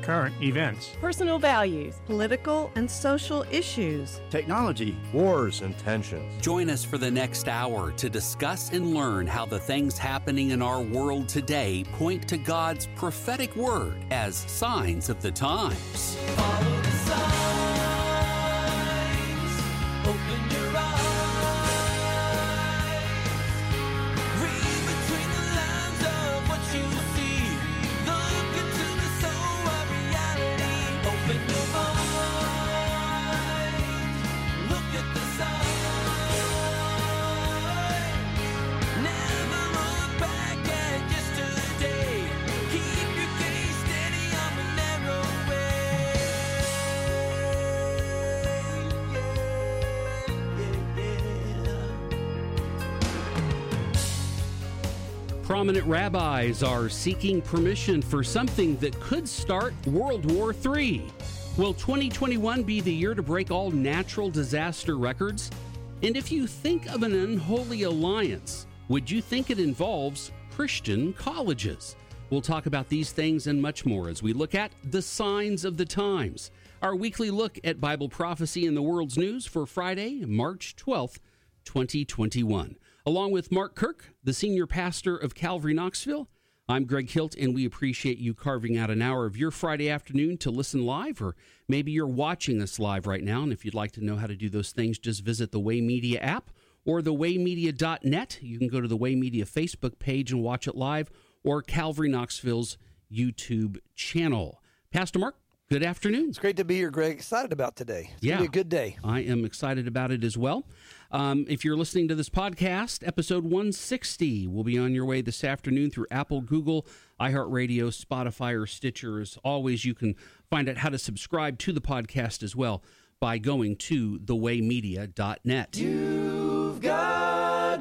current events, personal values, political and social issues, technology, wars, and tensions. Join us for the next hour to discuss and learn how the things happening in our world today point to God's prophetic word as signs of the times. Follow the signs, open your eyes, read between the lines of what you see, look into the soul of reality, open your mind, look at the signs, never look back at yesterday, keep your gaze steady on the narrow Prominent rabbis are seeking permission for something that could start World War III. Will 2021 be the year to break all natural disaster records? And if you think of an unholy alliance, would you think it involves Christian colleges? We'll talk about these things and much more as we look at the signs of the times. Our weekly look at Bible prophecy in the world's news for Friday, March 12th, 2021. Along with Mark Kirk, the senior pastor of Calvary Knoxville, I'm Greg Hilt, and we appreciate you carving out an hour of your Friday afternoon to listen live, or maybe you're watching us live right now, and if you'd like to know how to do those things, just visit the Way Media app or thewaymedia.net. You can go to the Way Media Facebook page and watch it live, or Calvary Knoxville's YouTube channel. Pastor Mark, good afternoon. It's great to be here, Greg. Excited about today. It's going to be a good day. I am excited about it as well. If you're listening to this podcast, episode 160 will be on your way this afternoon through Apple, Google, iHeartRadio, Spotify, or Stitcher. As always, you can find out how to subscribe to the podcast as well by going to thewaymedia.net. You've got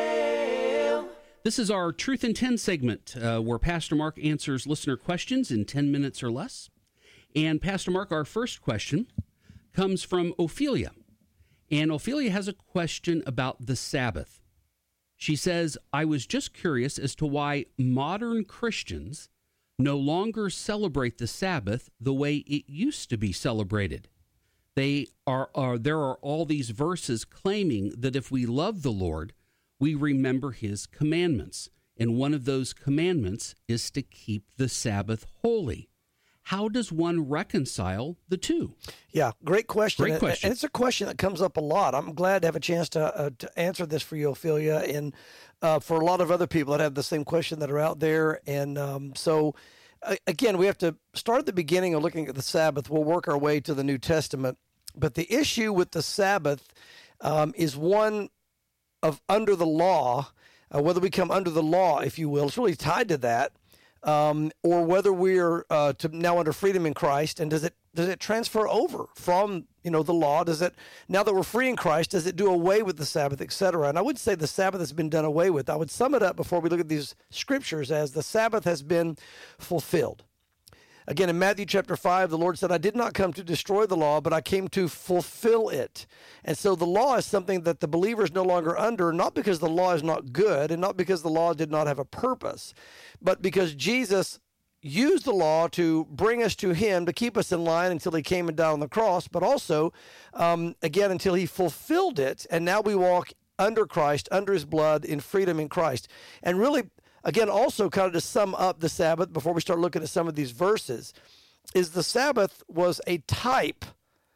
mail. This is our Truth in 10 segment where Pastor Mark answers listener questions in 10 minutes or less. And Pastor Mark, our first question comes from Ophelia. And Ophelia has a question about the Sabbath. She says, I was just curious as to why modern Christians no longer celebrate the Sabbath the way it used to be celebrated. There are all these verses claiming that if we love the Lord, we remember his commandments. And one of those commandments is to keep the Sabbath holy. How does one reconcile the two? Yeah, great question. Great question. And it's a question that comes up a lot. I'm glad to have a chance to answer this for you, Ophelia, and for a lot of other people that have the same question that are out there. And so, again, we have to start at the beginning of looking at the Sabbath. We'll work our way to the New Testament. But the issue with the Sabbath is one of under the law, whether we come under the law, if you will. It's really tied to that. Or whether we're now under freedom in Christ, and does it transfer over from the law? Does it, now that we're free in Christ, does it do away with the Sabbath, etc.? And I would say the Sabbath has been done away with. I would sum it up before we look at these scriptures as the Sabbath has been fulfilled. Again, in Matthew chapter 5, the Lord said, I did not come to destroy the law, but I came to fulfill it. And so the law is something that the believer is no longer under, not because the law is not good and not because the law did not have a purpose, but because Jesus used the law to bring us to him, to keep us in line until he came and died on the cross, but also, again, until he fulfilled it. And now we walk under Christ, under his blood, in freedom in Christ. And really, again, also kind of to sum up the Sabbath before we start looking at some of these verses, is the Sabbath was a type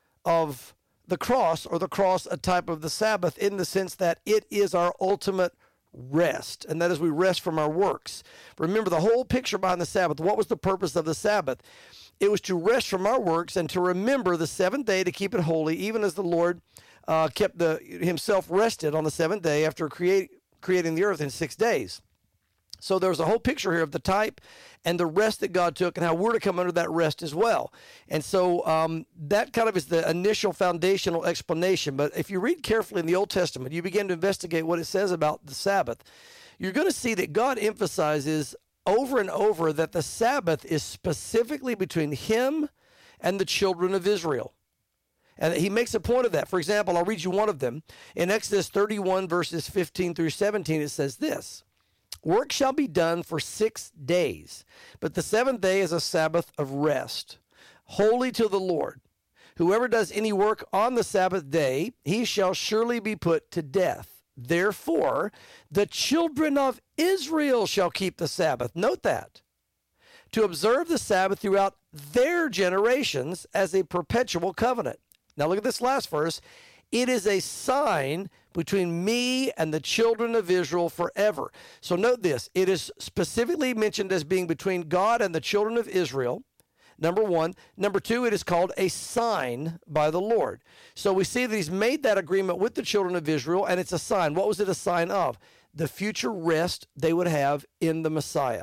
of the cross, or the cross a type of the Sabbath, in the sense that it is our ultimate rest, and that is we rest from our works. Remember the whole picture behind the Sabbath. What was the purpose of the Sabbath? It was to rest from our works and to remember the seventh day, to keep it holy, even as the Lord kept himself rested on the seventh day after creating the earth in 6 days. So there's a whole picture here of the type and the rest that God took and how we're to come under that rest as well. And so that kind of is the initial foundational explanation. But if you read carefully in the Old Testament, you begin to investigate what it says about the Sabbath, you're going to see that God emphasizes over and over that the Sabbath is specifically between him and the children of Israel. And he makes a point of that. For example, I'll read you one of them. In Exodus 31, verses 15 through 17, it says this. Work shall be done for 6 days, but the seventh day is a Sabbath of rest, holy to the Lord. Whoever does any work on the Sabbath day, he shall surely be put to death. Therefore, the children of Israel shall keep the Sabbath. Note that. To observe the Sabbath throughout their generations as a perpetual covenant. Now look at this last verse. It is a sign between me and the children of Israel forever. So note this. It is specifically mentioned as being between God and the children of Israel. Number one. Number two, it is called a sign by the Lord. So we see that he's made that agreement with the children of Israel, and it's a sign. What was it a sign of? The future rest they would have in the Messiah.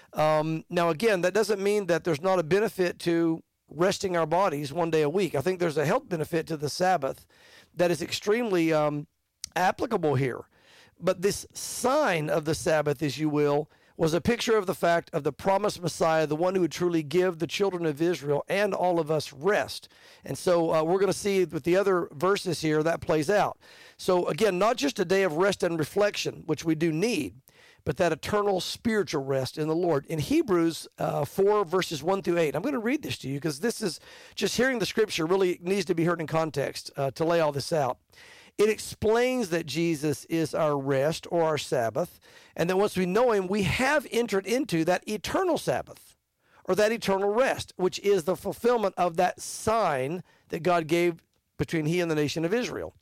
Now, again, that doesn't mean that there's not a benefit to resting our bodies one day a week. I think there's a health benefit to the Sabbath that is extremely applicable here. But this sign of the Sabbath, as you will, was a picture of the fact of the promised Messiah, the one who would truly give the children of Israel and all of us rest. And so we're going to see with the other verses here that plays out. So again, not just a day of rest and reflection, which we do need, but that eternal spiritual rest in the Lord. In Hebrews 4, verses 1 through 8, I'm going to read this to you because this is just hearing the scripture really needs to be heard in context to lay all this out. It explains that Jesus is our rest or our Sabbath, and that once we know him, we have entered into that eternal Sabbath or that eternal rest, which is the fulfillment of that sign that God gave between he and the nation of Israel.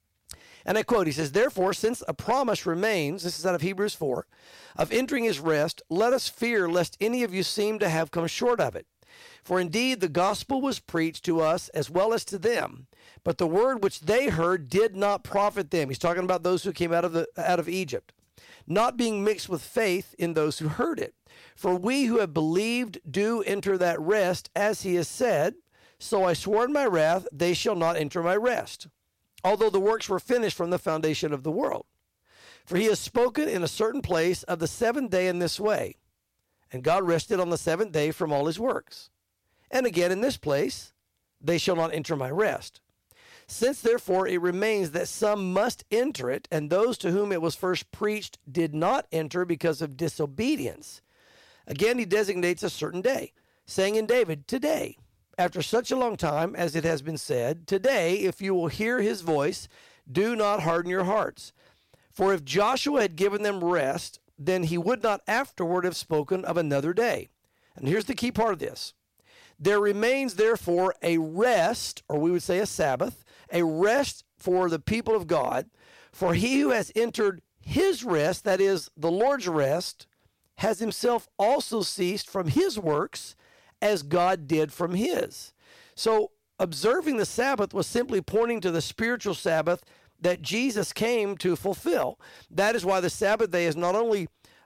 And I quote, he says, therefore, since a promise remains, this is out of Hebrews 4, of entering his rest, let us fear lest any of you seem to have come short of it. For indeed the gospel was preached to us as well as to them, but the word which they heard did not profit them. He's talking about those who came out of Egypt, not being mixed with faith in those who heard it. For we who have believed do enter that rest, as he has said, so I swore in my wrath, they shall not enter my rest, although the works were finished from the foundation of the world. For he has spoken in a certain place of the seventh day in this way, and God rested on the seventh day from all his works. And again in this place, they shall not enter my rest. Since therefore it remains that some must enter it, and those to whom it was first preached did not enter because of disobedience. Again he designates a certain day, saying in David, today, after such a long time, as it has been said, today, if you will hear his voice, do not harden your hearts. For if Joshua had given them rest, then he would not afterward have spoken of another day. And here's the key part of this. There remains, therefore, a rest, or we would say a Sabbath, a rest for the people of God. For he who has entered his rest, that is, the Lord's rest, has himself also ceased from his works, as God did from his. So observing the Sabbath was simply pointing to the spiritual Sabbath that Jesus came to fulfill. That is why the Sabbath day is not only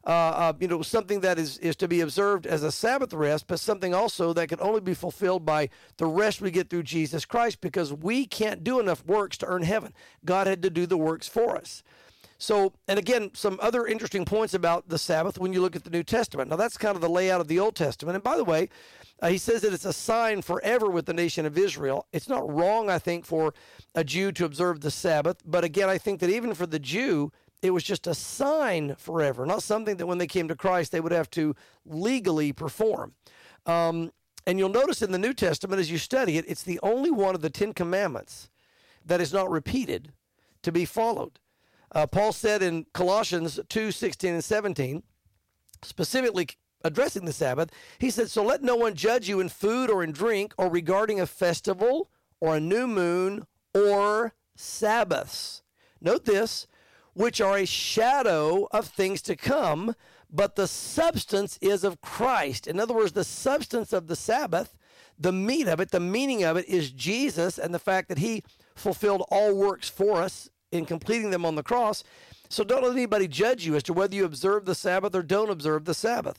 something that is to be observed as a Sabbath rest, but something also that can only be fulfilled by the rest we get through Jesus Christ, because we can't do enough works to earn heaven. God had to do the works for us. So, and again, some other interesting points about the Sabbath when you look at the New Testament. Now, that's kind of the layout of the Old Testament. And by the way, he says that it's a sign forever with the nation of Israel. It's not wrong, I think, for a Jew to observe the Sabbath. But again, I think that even for the Jew, it was just a sign forever, not something that when they came to Christ, they would have to legally perform. And you'll notice in the New Testament, as you study it, it's the only one of the Ten Commandments that is not repeated to be followed. Paul said in Colossians 2:16 and 17, specifically addressing the Sabbath, he said, so let no one judge you in food or in drink or regarding a festival or a new moon or Sabbaths. Note this, which are a shadow of things to come, but the substance is of Christ. In other words, the substance of the Sabbath, the meat of it, the meaning of it is Jesus and the fact that he fulfilled all works for us in completing them on the cross. So don't let anybody judge you as to whether you observe the Sabbath or don't observe the Sabbath.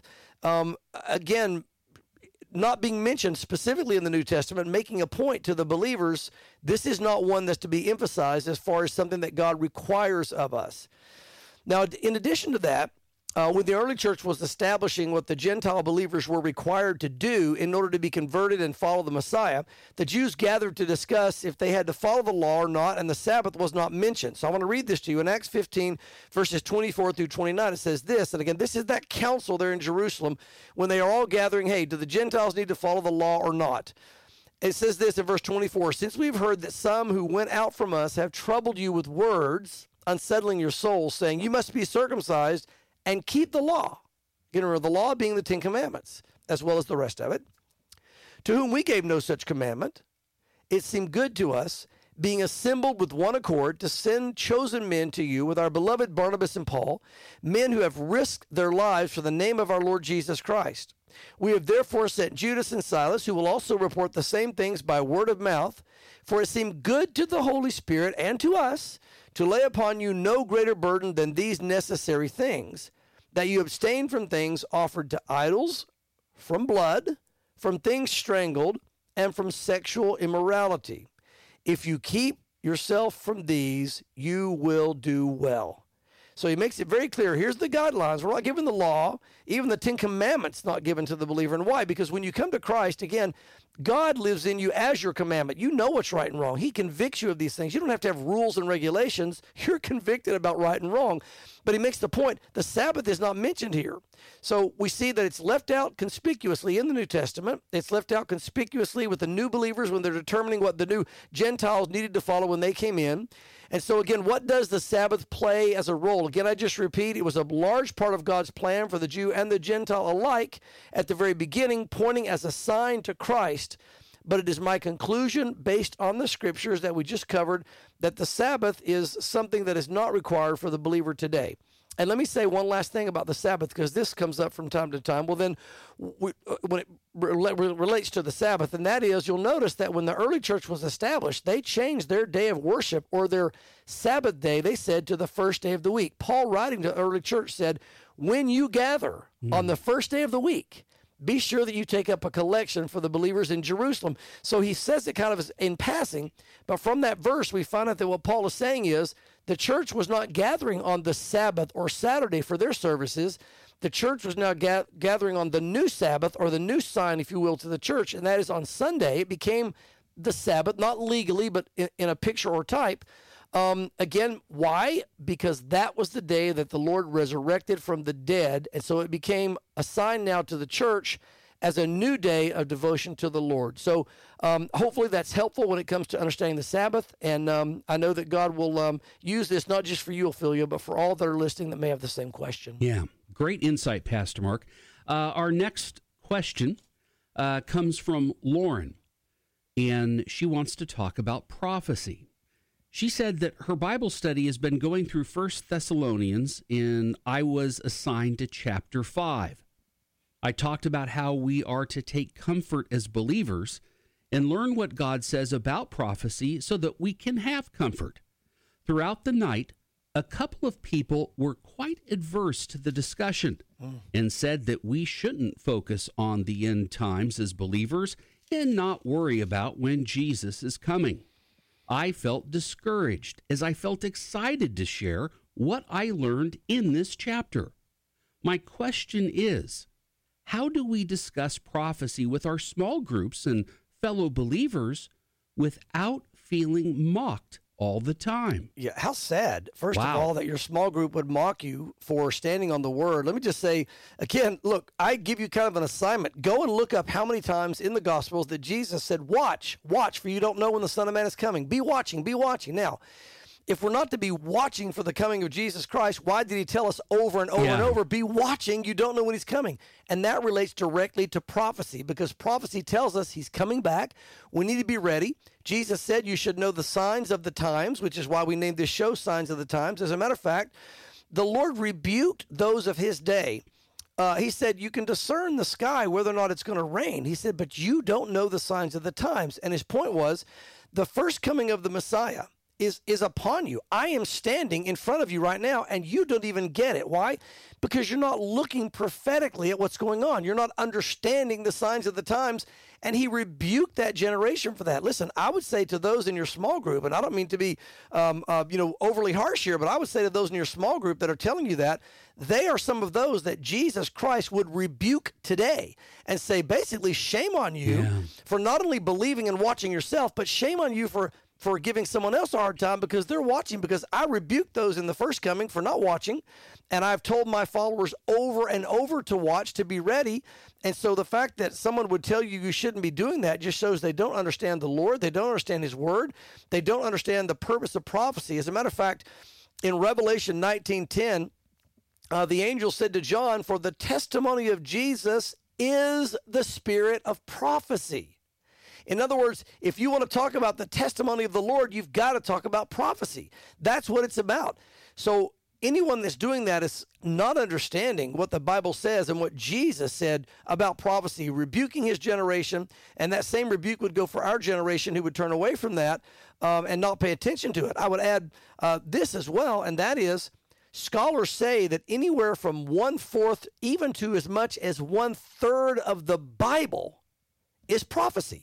Again, not being mentioned specifically in the New Testament, making a point to the believers, this is not one that's to be emphasized as far as something that God requires of us. Now, in addition to that, when the early church was establishing what the Gentile believers were required to do in order to be converted and follow the Messiah, the Jews gathered to discuss if they had to follow the law or not, and the Sabbath was not mentioned. So I want to read this to you. In Acts 15, verses 24 through 29, it says this, and again, this is that council there in Jerusalem when they are all gathering, hey, do the Gentiles need to follow the law or not? It says this in verse 24, since we've heard that some who went out from us have troubled you with words, unsettling your souls, saying, you must be circumcised and keep the law. Again, remember, the law being the Ten Commandments, as well as the rest of it. To whom we gave no such commandment, it seemed good to us, being assembled with one accord, to send chosen men to you with our beloved Barnabas and Paul, men who have risked their lives for the name of our Lord Jesus Christ. We have therefore sent Judas and Silas, who will also report the same things by word of mouth, for it seemed good to the Holy Spirit and to us to lay upon you no greater burden than these necessary things, that you abstain from things offered to idols, from blood, from things strangled, and from sexual immorality. If you keep yourself from these, you will do well. So he makes it very clear. Here's the guidelines. We're not given the law. Even the Ten Commandments not given to the believer. And why? Because when you come to Christ, again, God lives in you as your commandment. You know what's right and wrong. He convicts you of these things. You don't have to have rules and regulations. You're convicted about right and wrong. But he makes the point, the Sabbath is not mentioned here. So we see that it's left out conspicuously in the New Testament. It's left out conspicuously with the new believers when they're determining what the new Gentiles needed to follow when they came in. And so again, what does the Sabbath play as a role? Again, I just repeat, it was a large part of God's plan for the Jew and the Gentile alike at the very beginning, pointing as a sign to Christ. But it is my conclusion, based on the scriptures that we just covered, that the Sabbath is something that is not required for the believer today. And let me say one last thing about the Sabbath, because this comes up from time to time. Well, then, when it relates to the Sabbath, and that is, you'll notice that when the early church was established, they changed their day of worship, or their Sabbath day, they said, to the first day of the week. Paul, writing to the early church, said, when you gather on the first day of the week, be sure that you take up a collection for the believers in Jerusalem. So he says it kind of in passing, but from that verse, we find out that what Paul is saying is the church was not gathering on the Sabbath or Saturday for their services. The church was now gathering on the new Sabbath, or the new sign, if you will, to the church, and that is on Sunday. It became the Sabbath, not legally, but in a picture or type. Again, why? Because that was the day that the Lord resurrected from the dead, and so it became a sign now to the church as a new day of devotion to the Lord. So hopefully that's helpful when it comes to understanding the Sabbath, and I know that God will use this not just for you, Ophelia, but for all that are listening that may have the same question. Yeah, great insight, Pastor Mark. Our next question comes from Lauren, and she wants to talk about prophecy. She said that her Bible study has been going through 1 Thessalonians, and I was assigned to chapter 5. I talked about how we are to take comfort as believers and learn what God says about prophecy so that we can have comfort. Throughout the night, a couple of people were quite adverse to the discussion and said that we shouldn't focus on the end times as believers and not worry about when Jesus is coming. I felt discouraged as I felt excited to share what I learned in this chapter. My question is, how do we discuss prophecy with our small groups and fellow believers without feeling mocked all the time? Yeah, how sad, first Wow. of all, that your small group would mock you for standing on the word. Let me just say, again, look, I give you kind of an assignment. Go and look up how many times in the Gospels that Jesus said, watch, for you don't know when the Son of Man is coming. Be watching, be watching. Now, if we're not to be watching for the coming of Jesus Christ, why did he tell us over and over and over, be watching, you don't know when he's coming? And that relates directly to prophecy, because prophecy tells us he's coming back. We need to be ready. Jesus said you should know the signs of the times, which is why we named this show Signs of the Times. As a matter of fact, the Lord rebuked those of his day. He said, you can discern the sky, whether or not it's going to rain. He said, but you don't know the signs of the times. And his point was, the first coming of the Messiah is upon you. I am standing in front of you right now, and you don't even get it. Why? Because you're not looking prophetically at what's going on. You're not understanding the signs of the times, and he rebuked that generation for that. Listen, I would say to those in your small group, and I don't mean to be overly harsh here, but I would say to those in your small group that are telling you that, they are some of those that Jesus Christ would rebuke today and say, basically, shame on you for not only believing and watching yourself, but shame on you for giving someone else a hard time because they're watching, because I rebuked those in the first coming for not watching, and I've told my followers over and over to watch, to be ready. And so the fact that someone would tell you you shouldn't be doing that just shows they don't understand the Lord, they don't understand his word, they don't understand the purpose of prophecy. As a matter of fact, in Revelation 19:10, the angel said to John, for the testimony of Jesus is the spirit of prophecy. In other words, if you want to talk about the testimony of the Lord, you've got to talk about prophecy. That's what it's about. So anyone that's doing that is not understanding what the Bible says and what Jesus said about prophecy, rebuking his generation, and that same rebuke would go for our generation who would turn away from that and not pay attention to it. I would add this as well, and that is, scholars say that anywhere from 1/4 even to as much as 1/3 of the Bible is prophecy.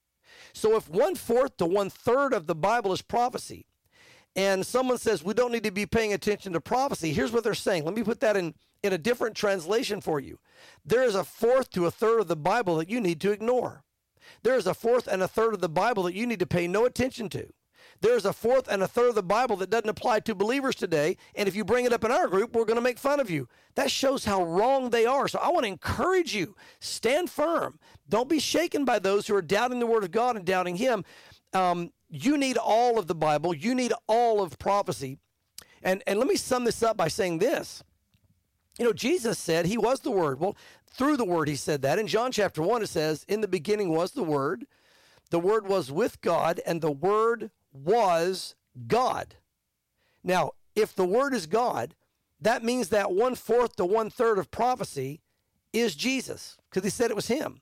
So if 1/4 to 1/3 of the Bible is prophecy, and someone says we don't need to be paying attention to prophecy, here's what they're saying. Let me put that in a different translation for you. There is 1/4 to 1/3 of the Bible that you need to ignore. There is 1/4 and 1/3 of the Bible that you need to pay no attention to. There's 1/4 and 1/3 of the Bible that doesn't apply to believers today, and if you bring it up in our group, we're going to make fun of you. That shows how wrong they are. So I want to encourage you, stand firm. Don't be shaken by those who are doubting the Word of God and doubting Him. You need all of the Bible. You need all of prophecy. And let me sum this up by saying this. You know, Jesus said He was the Word. Well, through the Word He said that. In John chapter 1 it says, in the beginning was the Word was with God, and the Word was God. Now, if the Word is God, that means that 1/4 to 1/3 of prophecy is Jesus, because He said it was Him.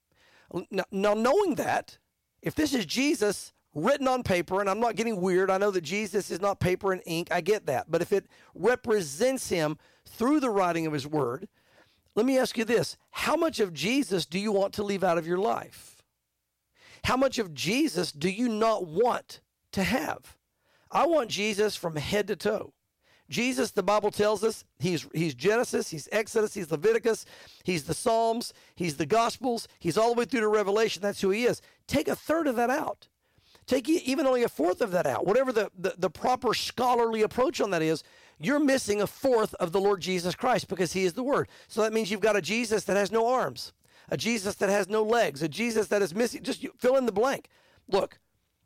Now, knowing that, if this is Jesus written on paper, and I'm not getting weird, I know that Jesus is not paper and ink, I get that, but if it represents Him through the writing of His Word, let me ask you this: how much of Jesus do you want to leave out of your life? How much of Jesus do you not want to have? I want Jesus from head to toe. Jesus, the Bible tells us, he's Genesis, he's Exodus, he's Leviticus, he's the Psalms, he's the Gospels, he's all the way through to Revelation. That's who he is. Take 1/3 of that out. Take even only 1/4 of that out. Whatever the proper scholarly approach on that is, you're missing 1/4 of the Lord Jesus Christ, because he is the Word. So that means you've got a Jesus that has no arms, a Jesus that has no legs, a Jesus that is missing. Just fill in the blank. Look,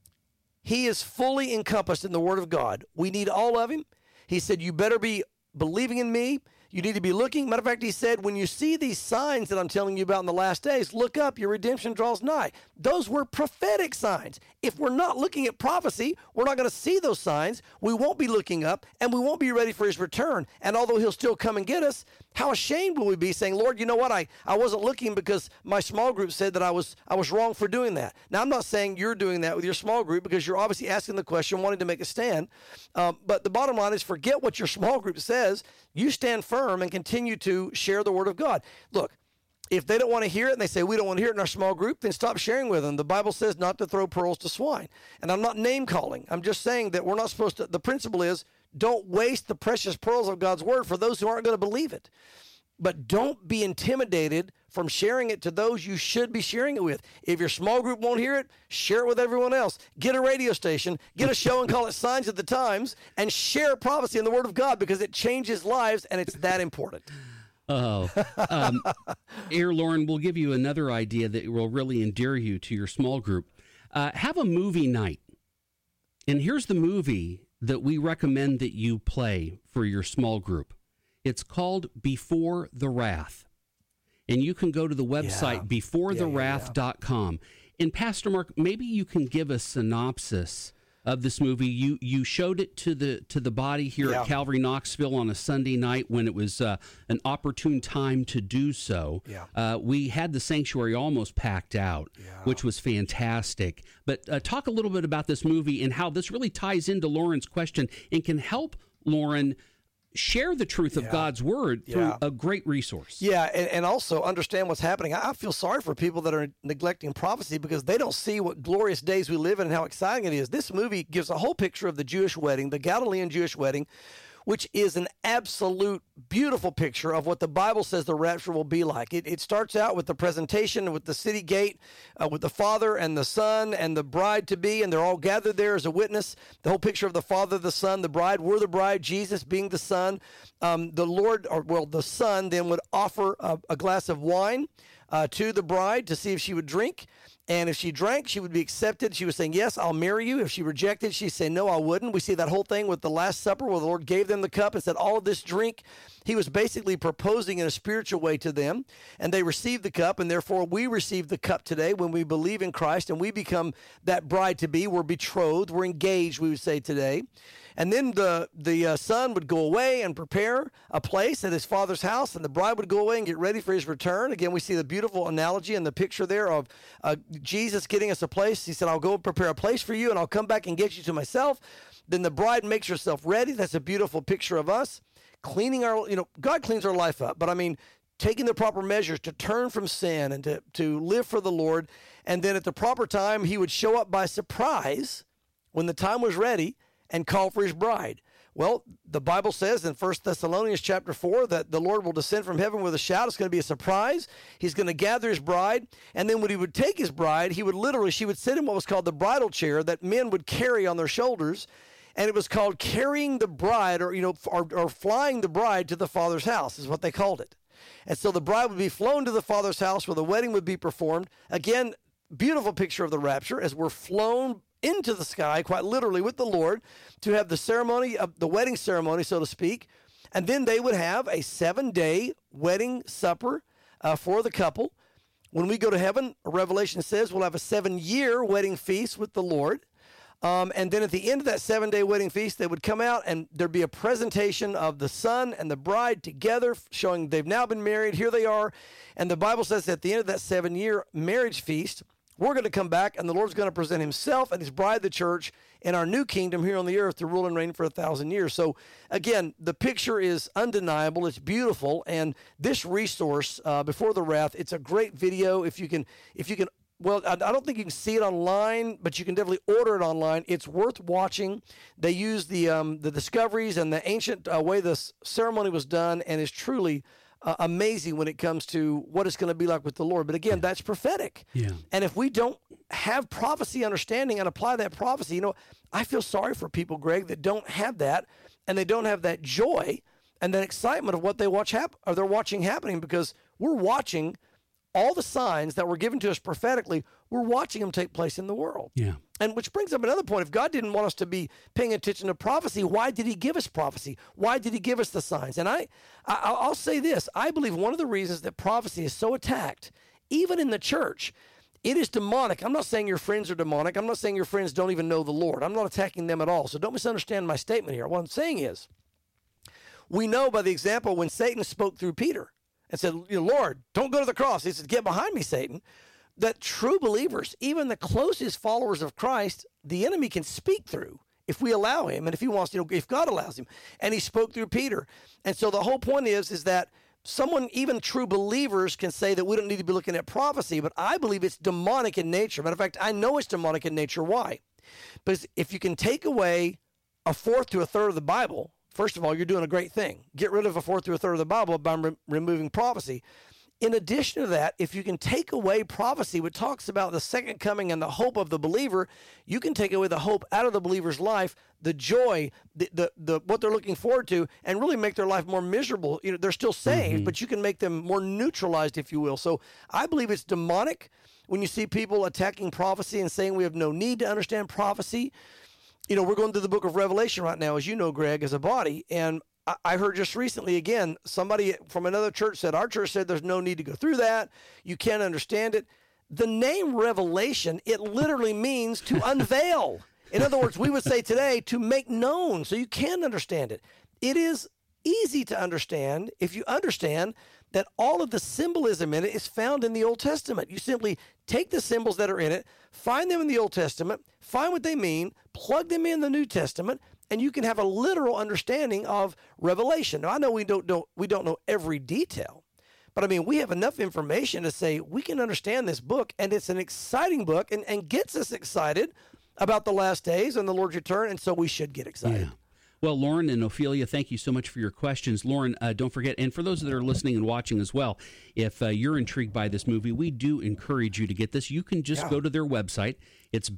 he is fully encompassed in the Word of God. We need all of him. He said, you better be believing in me. You need to be looking. Matter of fact, he said, when you see these signs that I'm telling you about in the last days, look up, your redemption draws nigh. Those were prophetic signs. If we're not looking at prophecy, we're not going to see those signs. We won't be looking up, and we won't be ready for his return. And although he'll still come and get us, how ashamed will we be saying, Lord, you know what? I wasn't looking because my small group said that I was wrong for doing that. Now, I'm not saying you're doing that with your small group, because you're obviously asking the question, wanting to make a stand. But the bottom line is, forget what your small group says. You stand firm and continue to share the Word of God. Look, if they don't want to hear it and they say, we don't want to hear it in our small group, then stop sharing with them. The Bible says not to throw pearls to swine. And I'm not name calling. I'm just saying that we're not supposed to. The principle is, don't waste the precious pearls of God's Word for those who aren't going to believe it. But don't be intimidated from sharing it to those you should be sharing it with. If your small group won't hear it, share it with everyone else. Get a radio station, get a show and call it Signs of the Times, and share prophecy in the Word of God, because it changes lives, and it's that important. Oh, here, Lauren, we'll give you another idea that will really endear you to your small group. Have a movie night. And here's the movie that we recommend that you play for your small group. It's called Before the Wrath. And you can go to the website beforethewrath.com. And Pastor Mark, maybe you can give a synopsis of this movie. You showed it to the body here Yeah. at Calvary Knoxville on a Sunday night when it was an opportune time to do so. Yeah. We had the sanctuary almost packed out, which was fantastic. But talk a little bit about this movie and how this really ties into Lauren's question and can help Lauren share the truth of God's word through a great resource. Yeah, and also understand what's happening. I feel sorry for people that are neglecting prophecy because they don't see what glorious days we live in and how exciting it is. This movie gives a whole picture of the Jewish wedding, the Galilean Jewish wedding, which is an absolute beautiful picture of what the Bible says the rapture will be like. It starts out with the presentation with the city gate, with the Father and the Son and the bride-to-be, and they're all gathered there as a witness. The whole picture of the Father, the Son, the bride. We're the bride, Jesus being the Son. The Son then would offer a glass of wine to the bride to see if she would drink. And if she drank, she would be accepted. She was saying, yes, I'll marry you. If she rejected, she'd say, no, I wouldn't. We see that whole thing with the Last Supper where the Lord gave them the cup and said, all of this drink. He was basically proposing in a spiritual way to them, and they received the cup, and therefore we receive the cup today when we believe in Christ, and we become that bride-to-be. We're betrothed. We're engaged, we would say today. And then the son would go away and prepare a place at his father's house, and the bride would go away and get ready for his return. Again, we see the beautiful analogy and the picture there of Jesus getting us a place. He said, I'll go prepare a place for you, and I'll come back and get you to myself. Then the bride makes herself ready. That's a beautiful picture of us. Cleaning God cleans our life up, but I mean, taking the proper measures to turn from sin and to live for the Lord. And then at the proper time, he would show up by surprise when the time was ready and call for his bride. Well, the Bible says in 1 Thessalonians chapter 4 that the Lord will descend from heaven with a shout. It's going to be a surprise. He's going to gather his bride. And then when he would take his bride, she would sit in what was called the bridal chair that men would carry on their shoulders. And it was called carrying the bride or flying the bride to the Father's house is what they called it. And so the bride would be flown to the Father's house where the wedding would be performed. Again, beautiful picture of the rapture as we're flown into the sky, quite literally with the Lord, to have the ceremony of the wedding ceremony, so to speak. And then they would have a 7-day wedding supper for the couple. When we go to heaven, Revelation says we'll have a 7-year wedding feast with the Lord. And then at the end of that 7-day wedding feast, they would come out and there'd be a presentation of the son and the bride together, showing they've now been married. Here they are. And the Bible says at the end of that 7-year marriage feast, we're going to come back and the Lord's going to present himself and his bride, the church, in our new kingdom here on the earth to rule and reign for 1,000 years. So again, the picture is undeniable. It's beautiful. And this resource, Before the Wrath, it's a great video. If you can, well, I don't think you can see it online, but you can definitely order it online. It's worth watching. They use the discoveries and the ancient way the ceremony was done, and is truly amazing when it comes to what it's going to be like with the Lord. But again, that's prophetic. Yeah. And if we don't have prophecy understanding and apply that prophecy, I feel sorry for people, Greg, that don't have that, and they don't have that joy and that excitement of what they they're watching happening, because we're watching all the signs that were given to us prophetically. We're watching them take place in the world. Yeah. And which brings up another point. If God didn't want us to be paying attention to prophecy, why did he give us prophecy? Why did he give us the signs? And I'll say this. I believe one of the reasons that prophecy is so attacked, even in the church, it is demonic. I'm not saying your friends are demonic. I'm not saying your friends don't even know the Lord. I'm not attacking them at all. So don't misunderstand my statement here. What I'm saying is, we know by the example when Satan spoke through Peter and said, Lord, don't go to the cross. He said, get behind me, Satan. That true believers, even the closest followers of Christ, the enemy can speak through if we allow him, and if he wants to, if God allows him. And he spoke through Peter. And so the whole point is that someone, even true believers, can say that we don't need to be looking at prophecy, but I believe it's demonic in nature. Matter of fact, I know it's demonic in nature. Why? Because if you can take away a fourth to a third of the Bible, first of all, you're doing a great thing. Get rid of a fourth to a third of the Bible by removing prophecy. In addition to that, if you can take away prophecy, which talks about the second coming and the hope of the believer, you can take away the hope out of the believer's life, the joy, the what they're looking forward to, and really make their life more miserable. They're still saved, but you can make them more neutralized, if you will. So I believe it's demonic when you see people attacking prophecy and saying we have no need to understand prophecy. We're going through the book of Revelation right now, as you know, Greg, as a body, and I heard just recently, again, somebody from another church said, our church said there's no need to go through that. You can't understand it. The name Revelation, it literally means to unveil. In other words, we would say today to make known so you can understand it. It is easy to understand if you understand that all of the symbolism in it is found in the Old Testament. You simply take the symbols that are in it, find them in the Old Testament, find what they mean, plug them in the New Testament, and you can have a literal understanding of Revelation. Now, I know we don't know every detail, but I mean, we have enough information to say we can understand this book, and it's an exciting book and gets us excited about the last days and the Lord's return, and so we should get excited. Yeah. Well, Lauren and Ophelia, thank you so much for your questions. Lauren, don't forget, and for those that are listening and watching as well, if you're intrigued by this movie, we do encourage you to get this. You can just go to their website. It's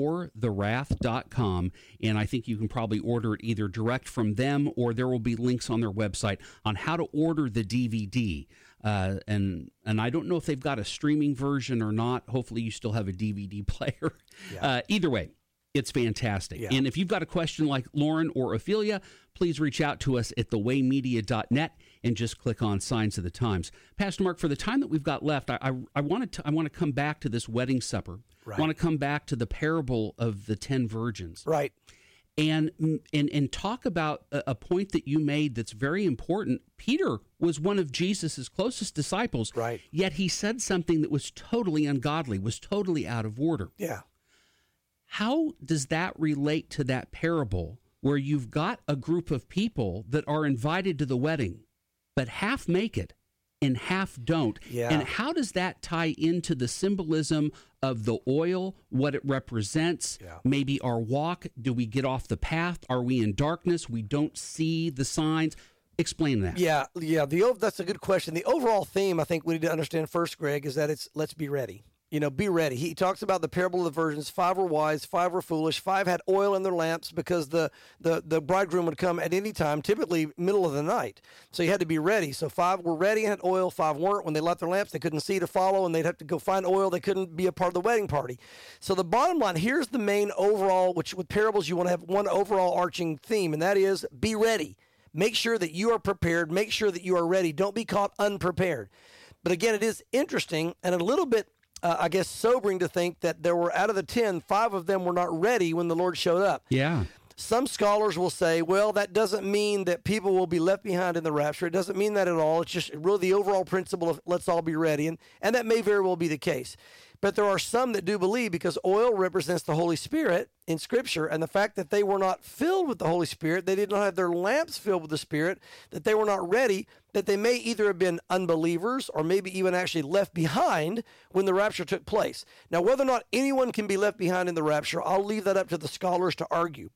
beforethewrath.com, and I think you can probably order it either direct from them or there will be links on their website on how to order the DVD. And I don't know if they've got a streaming version or not. Hopefully you still have a DVD player. Either way. It's fantastic. Yeah. And if you've got a question like Lauren or Ophelia, please reach out to us at thewaymedia.net and just click on Signs of the Times. Pastor Mark, for the time that we've got left, I want to come back to this wedding supper. Right. I want to come back to the parable of the 10 virgins. Right. And talk about a point that you made that's very important. Peter was one of Jesus's closest disciples. Right. Yet he said something that was totally ungodly, was totally out of order. Yeah. How does that relate to that parable where you've got a group of people that are invited to the wedding, but half make it and half don't? Yeah. And how does that tie into the symbolism of the oil, what it represents, maybe our walk? Do we get off the path? Are we in darkness? We don't see the signs? Explain that. Yeah. That's a good question. The overall theme, I think we need to understand first, Greg, is that it's let's be ready. Be ready. He talks about the parable of the virgins. 5 were wise, 5 were foolish, 5 had oil in their lamps because the bridegroom would come at any time, typically middle of the night. So you had to be ready. So 5 were ready and had oil, 5 weren't. When they left their lamps, they couldn't see to follow, and they'd have to go find oil. They couldn't be a part of the wedding party. So the bottom line, here's the main overall, which with parables you want to have one overall arching theme, and that is be ready. Make sure that you are prepared. Make sure that you are ready. Don't be caught unprepared. But again, it is interesting and a little bit I guess, sobering to think that there were, out of the 10, 5 of them were not ready when the Lord showed up. Yeah. Some scholars will say, well, that doesn't mean that people will be left behind in the rapture. It doesn't mean that at all. It's just really the overall principle of let's all be ready. And that may very well be the case. But there are some that do believe, because oil represents the Holy Spirit in Scripture, and the fact that they were not filled with the Holy Spirit, they did not have their lamps filled with the Spirit, that they were not ready, that they may either have been unbelievers or maybe even actually left behind when the rapture took place. Now, whether or not anyone can be left behind in the rapture, I'll leave that up to the scholars to argue.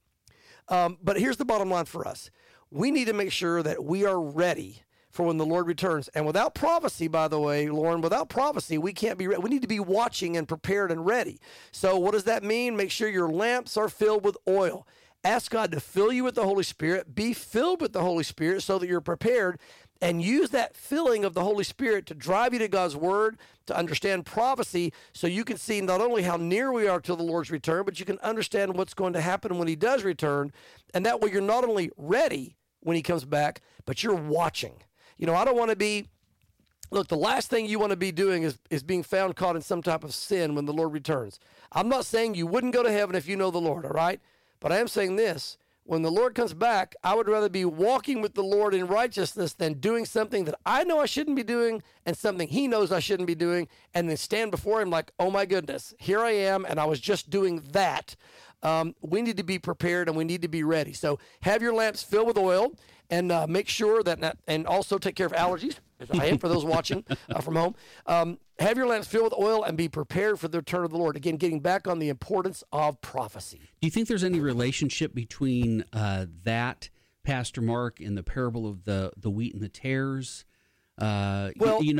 But here's the bottom line for us. We need to make sure that we are ready for when the Lord returns. And without prophecy, by the way, Lauren, without prophecy, we can't be ready. We need to be watching and prepared and ready. So what does that mean? Make sure your lamps are filled with oil. Ask God to fill you with the Holy Spirit. Be filled with the Holy Spirit so that you're prepared, and use that filling of the Holy Spirit to drive you to God's Word, to understand prophecy, so you can see not only how near we are to the Lord's return, but you can understand what's going to happen when He does return. And that way you're not only ready when He comes back, but you're watching. I don't want to be, look, the last thing you want to be doing is being found caught in some type of sin when the Lord returns. I'm not saying you wouldn't go to heaven if you know the Lord, all right? But I am saying this. When the Lord comes back, I would rather be walking with the Lord in righteousness than doing something that I know I shouldn't be doing and something He knows I shouldn't be doing, and then stand before Him like, oh my goodness, here I am, and I was just doing that. We need to be prepared, and we need to be ready. So have your lamps filled with oil, and make sure that, and also take care of allergies, as I am for those watching from home. Have your lamps filled with oil and be prepared for the return of the Lord. Again, getting back on the importance of prophecy. Do you think there's any relationship between that, Pastor Mark, and the parable of the wheat and the tares? Where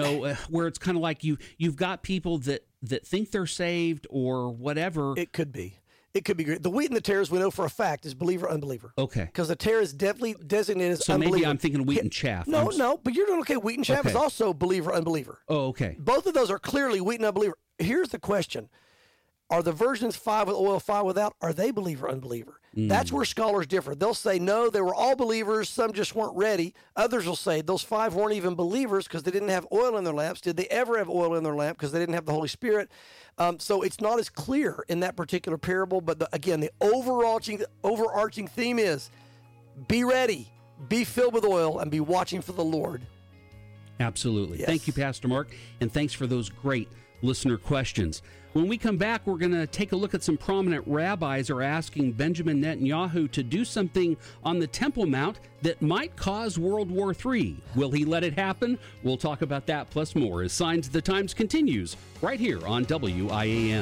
it's kind of like you've got people that think they're saved or whatever. It could be. It could be great. The wheat and the tares, we know for a fact, is believer, unbeliever. Okay. Because the tare is definitely designated as unbeliever. So maybe I'm thinking wheat and chaff. No, but you're doing okay. Wheat and chaff is also believer, unbeliever. Oh, okay. Both of those are clearly wheat and unbeliever. Here's the question. Are the virgins 5 with oil, 5 without? Are they believer, unbeliever? That's where scholars differ. They'll say, no, they were all believers. Some just weren't ready. Others will say those 5 weren't even believers because they didn't have oil in their lamps. Did they ever have oil in their lamp because they didn't have the Holy Spirit? So it's not as clear in that particular parable. But again, the overarching theme is be ready, be filled with oil, and be watching for the Lord. Absolutely. Yes. Thank you, Pastor Mark, and thanks for those great listener questions. When we come back, we're going to take a look at some prominent rabbis are asking Benjamin Netanyahu to do something on the Temple Mount that might cause World War III. Will he let it happen? We'll talk about that plus more as Signs of the Times continues right here on WIAM.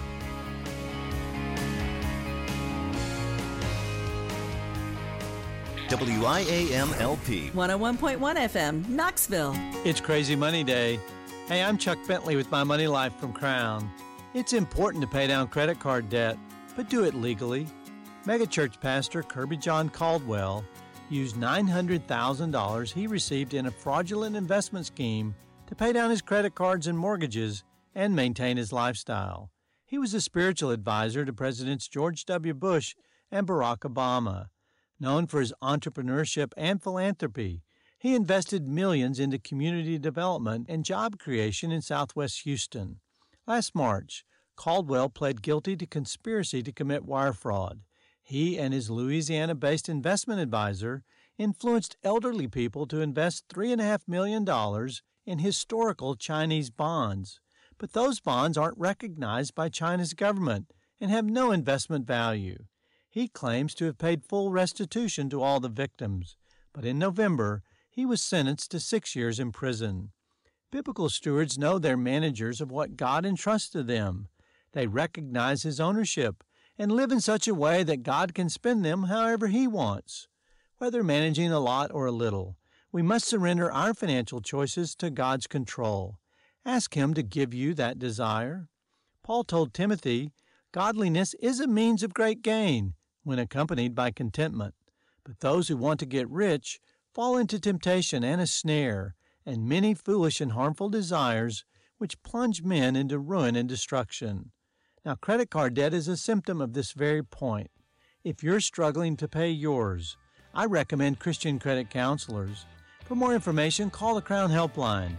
WIAM-LP 101.1 FM, Knoxville. It's Crazy Money Day. Hey, I'm Chuck Bentley with My Money Life from Crown. It's important to pay down credit card debt, but do it legally. Megachurch pastor Kirby John Caldwell used $900,000 he received in a fraudulent investment scheme to pay down his credit cards and mortgages and maintain his lifestyle. He was a spiritual advisor to Presidents George W. Bush and Barack Obama. Known for his entrepreneurship and philanthropy, he invested millions into community development and job creation in Southwest Houston. Last March, Caldwell pled guilty to conspiracy to commit wire fraud. He and his Louisiana-based investment advisor influenced elderly people to invest $3.5 million in historical Chinese bonds. But those bonds aren't recognized by China's government and have no investment value. He claims to have paid full restitution to all the victims, but in November, he was sentenced to 6 years in prison. Biblical stewards know they're managers of what God entrusts to them. They recognize His ownership and live in such a way that God can spend them however He wants. Whether managing a lot or a little, we must surrender our financial choices to God's control. Ask Him to give you that desire. Paul told Timothy, "Godliness is a means of great gain when accompanied by contentment. But those who want to get rich fall into temptation and a snare, and many foolish and harmful desires, which plunge men into ruin and destruction." Now, credit card debt is a symptom of this very point. If you're struggling to pay yours, I recommend Christian credit counselors. For more information, call the Crown Helpline,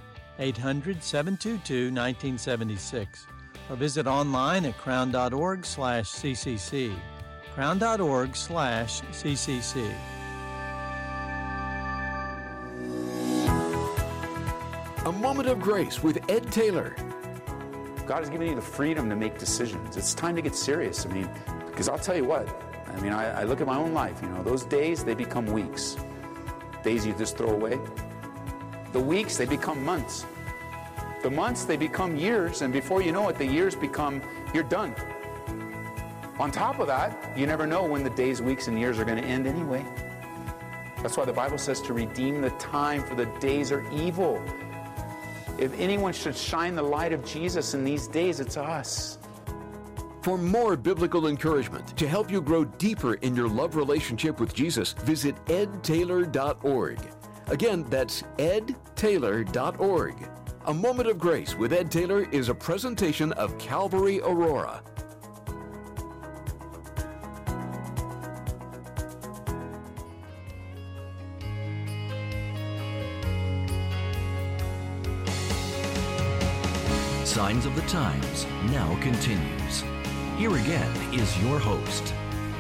800-722-1976, or visit online at crown.org/CCC. crown.org/CCC. A Moment of Grace with Ed Taylor. God has given you the freedom to make decisions. It's time to get serious. Because I'll tell you what, I look at my own life, those days, they become weeks. Days you just throw away. The weeks, they become months. The months, they become years, and before you know it, the years become, you're done. On top of that, you never know when the days, weeks, and years are going to end anyway. That's why the Bible says to redeem the time, for the days are evil. If anyone should shine the light of Jesus in these days, it's us. For more biblical encouragement to help you grow deeper in your love relationship with Jesus, visit edtaylor.org. Again, that's edtaylor.org. A Moment of Grace with Ed Taylor is a presentation of Calvary Aurora. Signs of the Times now continues. Here again is your host.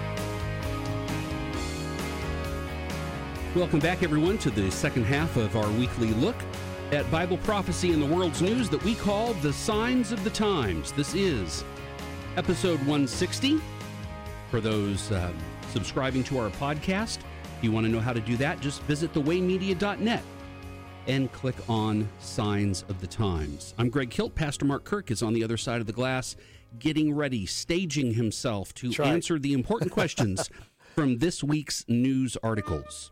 Welcome back, everyone, to the second half of our weekly look at Bible prophecy in the world's news that we call the Signs of the Times. This is episode 160. For those subscribing to our podcast, if you want to know how to do that, just visit thewaymedia.net and click on Signs of the Times. I'm Greg Kilt. Pastor Mark Kirk is on the other side of the glass, getting ready, staging himself to answer the important questions from this week's news articles.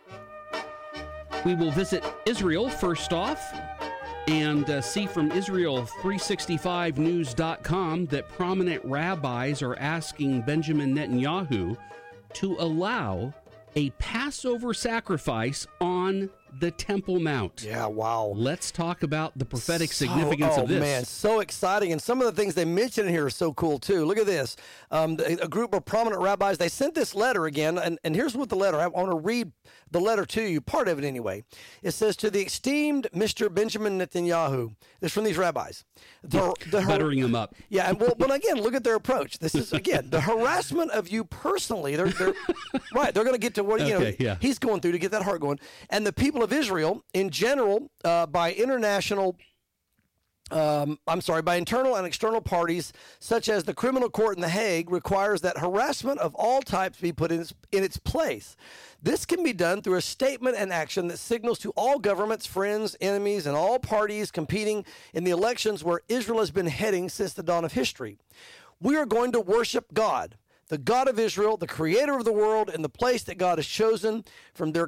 We will visit Israel first off and see from Israel365news.com that prominent rabbis are asking Benjamin Netanyahu to allow a Passover sacrifice on on the Temple Mount. Yeah, wow. Let's talk about the prophetic significance of this. Oh, man, so exciting. And some of the things they mention in here are so cool, too. Look at this. A group of prominent rabbis, they sent this letter again, and here's what the letter, I want to read the letter to you, part of it anyway. It says, to the esteemed Mr. Benjamin Netanyahu. This is from these rabbis. Buttering him up. Yeah, and well, again, look at their approach. This is, again, the harassment of you personally. They're right, they're going to get to what, he's going through to get that heart going. And the people of Israel in general, by internal and external parties, such as the criminal court in The Hague, requires that harassment of all types be put in its place. This can be done through a statement and action that signals to all governments, friends, enemies, and all parties competing in the elections where Israel has been heading since the dawn of history. We are going to worship God, the God of Israel, the creator of the world, and the place that God has chosen. From there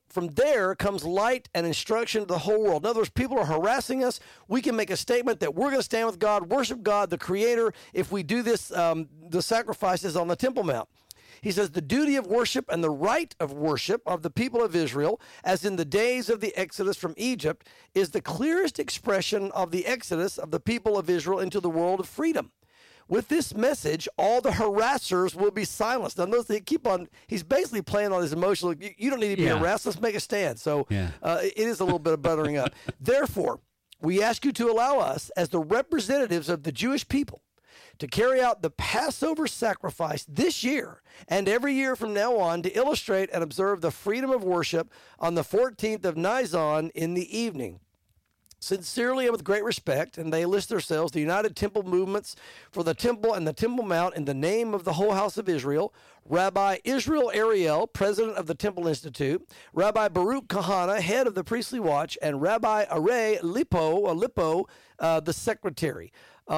comes light and instruction to the whole world. In other words, people are harassing us. We can make a statement that we're going to stand with God, worship God, the creator, if we do this, the sacrifices on the Temple Mount. He says, the duty of worship and the right of worship of the people of Israel, as in the days of the Exodus from Egypt, is the clearest expression of the exodus of the people of Israel into the world of freedom. With this message, all the harassers will be silenced. Now, notice he's basically playing on his emotional, you don't need to be harassed, let's make a stand. So it is a little bit of buttering up. Therefore, we ask you to allow us, as the representatives of the Jewish people, to carry out the Passover sacrifice this year and every year from now on to illustrate and observe the freedom of worship on the 14th of Nisan in the evening. Sincerely and with great respect, and they list themselves, the United Temple Movements for the Temple and the Temple Mount in the name of the whole house of Israel, Rabbi Israel Ariel, president of the Temple Institute, Rabbi Baruch Kahana, head of the Priestly Watch, and Rabbi Aray Lippo, the secretary.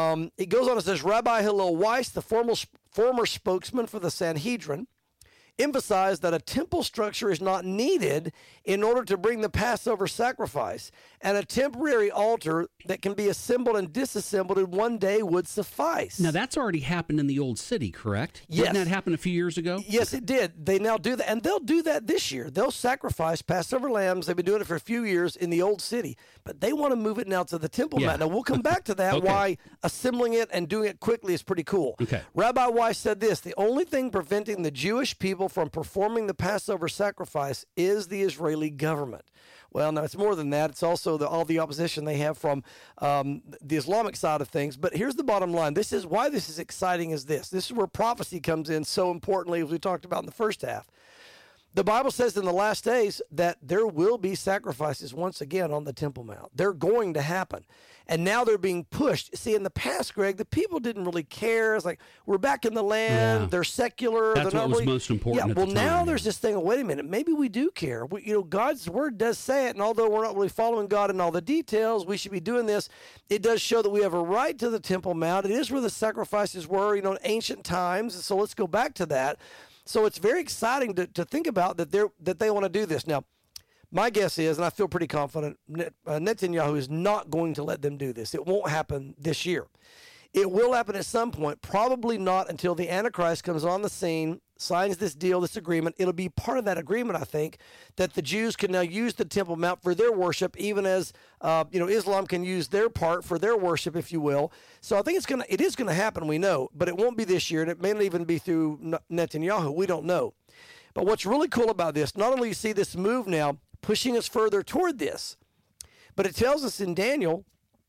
It goes on and says, Rabbi Hillel Weiss, the former spokesman for the Sanhedrin, emphasized that a temple structure is not needed in order to bring the Passover sacrifice, and a temporary altar that can be assembled and disassembled in one day would suffice. Now, that's already happened in the Old City, correct? Yes. Didn't that happen a few years ago? Yes, it did. They now do that, and they'll do that this year. They'll sacrifice Passover lambs. They've been doing it for a few years in the Old City, but they want to move it now to the Temple Mount. Now, we'll come back to that, why assembling it and doing it quickly is pretty cool. Okay. Rabbi Weiss said this, the only thing preventing the Jewish people from performing the Passover sacrifice is the Israeli government. Well, no, it's more than that. It's also all the opposition they have from the Islamic side of things. But here's the bottom line. This is why this is exciting is this. This is where prophecy comes in so importantly, as we talked about in the first half. The Bible says in the last days that there will be sacrifices once again on the Temple Mount. They're going to happen. And now they're being pushed. See, in the past, Greg, the people didn't really care. It's like, we're back in the land. Yeah. They're secular. That's they're what was most important at the time. Now there's this thing of, wait a minute, maybe we do care. God's word does say it, and although we're not really following God in all the details, we should be doing this. It does show that we have a right to the Temple Mount. It is where the sacrifices were, in ancient times. So let's go back to that. So it's very exciting to think about that they want to do this. Now, my guess is, and I feel pretty confident, Netanyahu is not going to let them do this. It won't happen this year. It will happen at some point, probably not until the Antichrist comes on the scene, signs this deal, this agreement. It'll be part of that agreement, I think, that the Jews can now use the Temple Mount for their worship, even as Islam can use their part for their worship, if you will. So I think it is going to happen, we know, but it won't be this year, and it may not even be through Netanyahu. We don't know. But what's really cool about this, not only do you see this move now pushing us further toward this, but it tells us in Daniel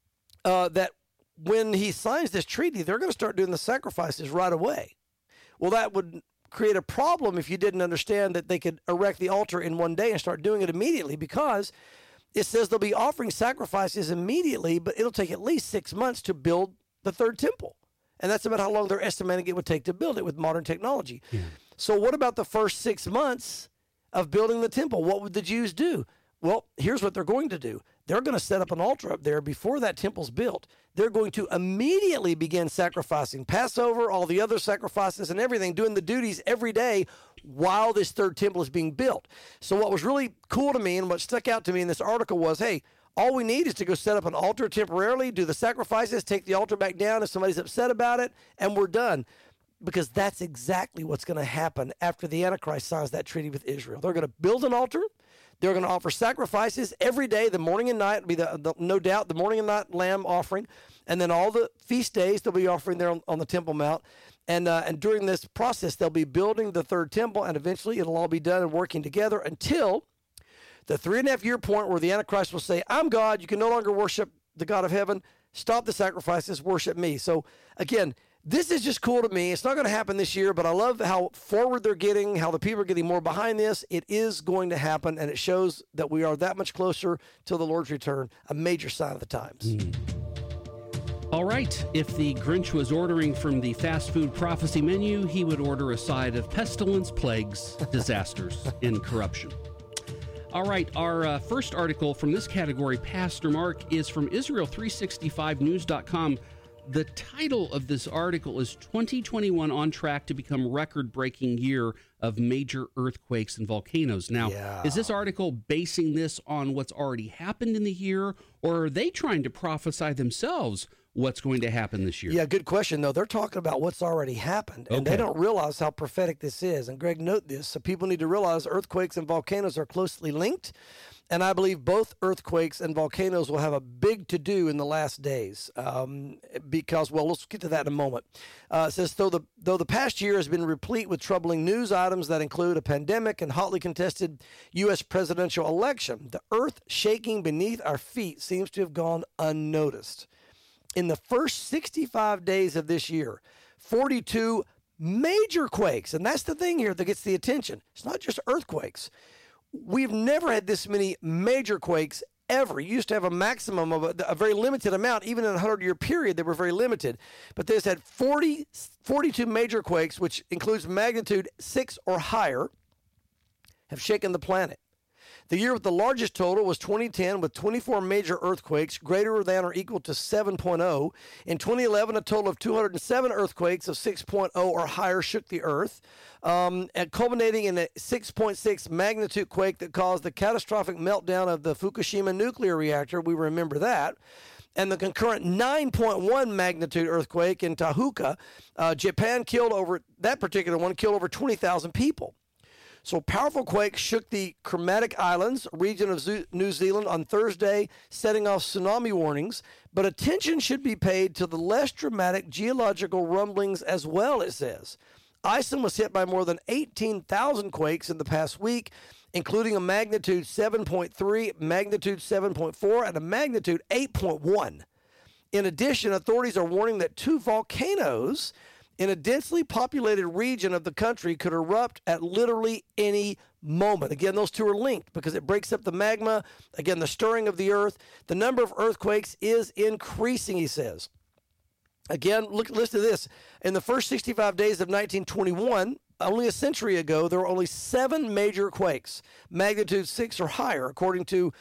that when he signs this treaty, they're going to start doing the sacrifices right away. Well, that would create a problem if you didn't understand that they could erect the altar in one day and start doing it immediately, because it says they'll be offering sacrifices immediately, but it'll take at least 6 months to build the third temple. And that's about how long they're estimating it would take to build it with modern technology. Yeah. So what about the first 6 months of building the temple? What would the Jews do? Well, here's what they're going to do. They're going to set up an altar up there before that temple's built. They're going to immediately begin sacrificing Passover, all the other sacrifices and everything, doing the duties every day while this third temple is being built. So what was really cool to me and what stuck out to me in this article was, hey, all we need is to go set up an altar temporarily, do the sacrifices, take the altar back down if somebody's upset about it, and we're done. Because that's exactly what's going to happen after the Antichrist signs that treaty with Israel. They're going to build an altar. They're going to offer sacrifices every day, the morning and night. It'll be no doubt the morning and night lamb offering. And then all the feast days they'll be offering there on the Temple Mount. And during this process, they'll be building the third temple, and eventually it'll all be done and working together until the 3.5 year point where the Antichrist will say, I'm God, you can no longer worship the God of heaven. Stop the sacrifices, worship me. So again, this is just cool to me. It's not going to happen this year, but I love how forward they're getting, how the people are getting more behind this. It is going to happen, and it shows that we are that much closer to the Lord's return, a major sign of the times. All right. If the Grinch was ordering from the fast food prophecy menu, he would order a side of pestilence, plagues, disasters, and corruption. All right. Our first article from this category, Pastor Mark, is from Israel365news.com. The title of this article is 2021 on track to become record-breaking year of major earthquakes and volcanoes. Now, is this article basing this on what's already happened in the year, or are they trying to prophesy themselves what's going to happen this year? Yeah, good question, though. They're talking about what's already happened, and they don't realize how prophetic this is. And Greg, note this. So people need to realize earthquakes and volcanoes are closely linked. And I believe both earthquakes and volcanoes will have a big to-do in the last days because, well, let's get to that in a moment. It says, though the past year has been replete with troubling news items that include a pandemic and hotly contested U.S. presidential election, the earth shaking beneath our feet seems to have gone unnoticed. In the first 65 days of this year, 42 major quakes, and that's the thing here that gets the attention. It's not just earthquakes. We've never had this many major quakes ever. You used to have a maximum of a very limited amount. Even in a 100-year period, they were very limited. But this had 42 major quakes, which includes magnitude 6 or higher, have shaken the planet. The year with the largest total was 2010 with 24 major earthquakes greater than or equal to 7.0. In 2011, a total of 207 earthquakes of 6.0 or higher shook the earth, and culminating in a 6.6 magnitude quake that caused the catastrophic meltdown of the Fukushima nuclear reactor. We remember that. And the concurrent 9.1 magnitude earthquake in Tahuka, Japan killed over 20,000 people. So powerful quakes shook the Kermadec Islands, region of New Zealand, on Thursday, setting off tsunami warnings. But attention should be paid to the less dramatic geological rumblings as well, it says. Iceland was hit by more than 18,000 quakes in the past week, including a magnitude 7.3, magnitude 7.4, and a magnitude 8.1. In addition, authorities are warning that 2 volcanoes in a densely populated region of the country could erupt at literally any moment. Again, those two are linked because it breaks up the magma. Again, the stirring of the earth. The number of earthquakes is increasing, he says. Again, listen to this. In the first 65 days of 1921, only a century ago, there were only 7 major quakes, magnitude 6 or higher, according to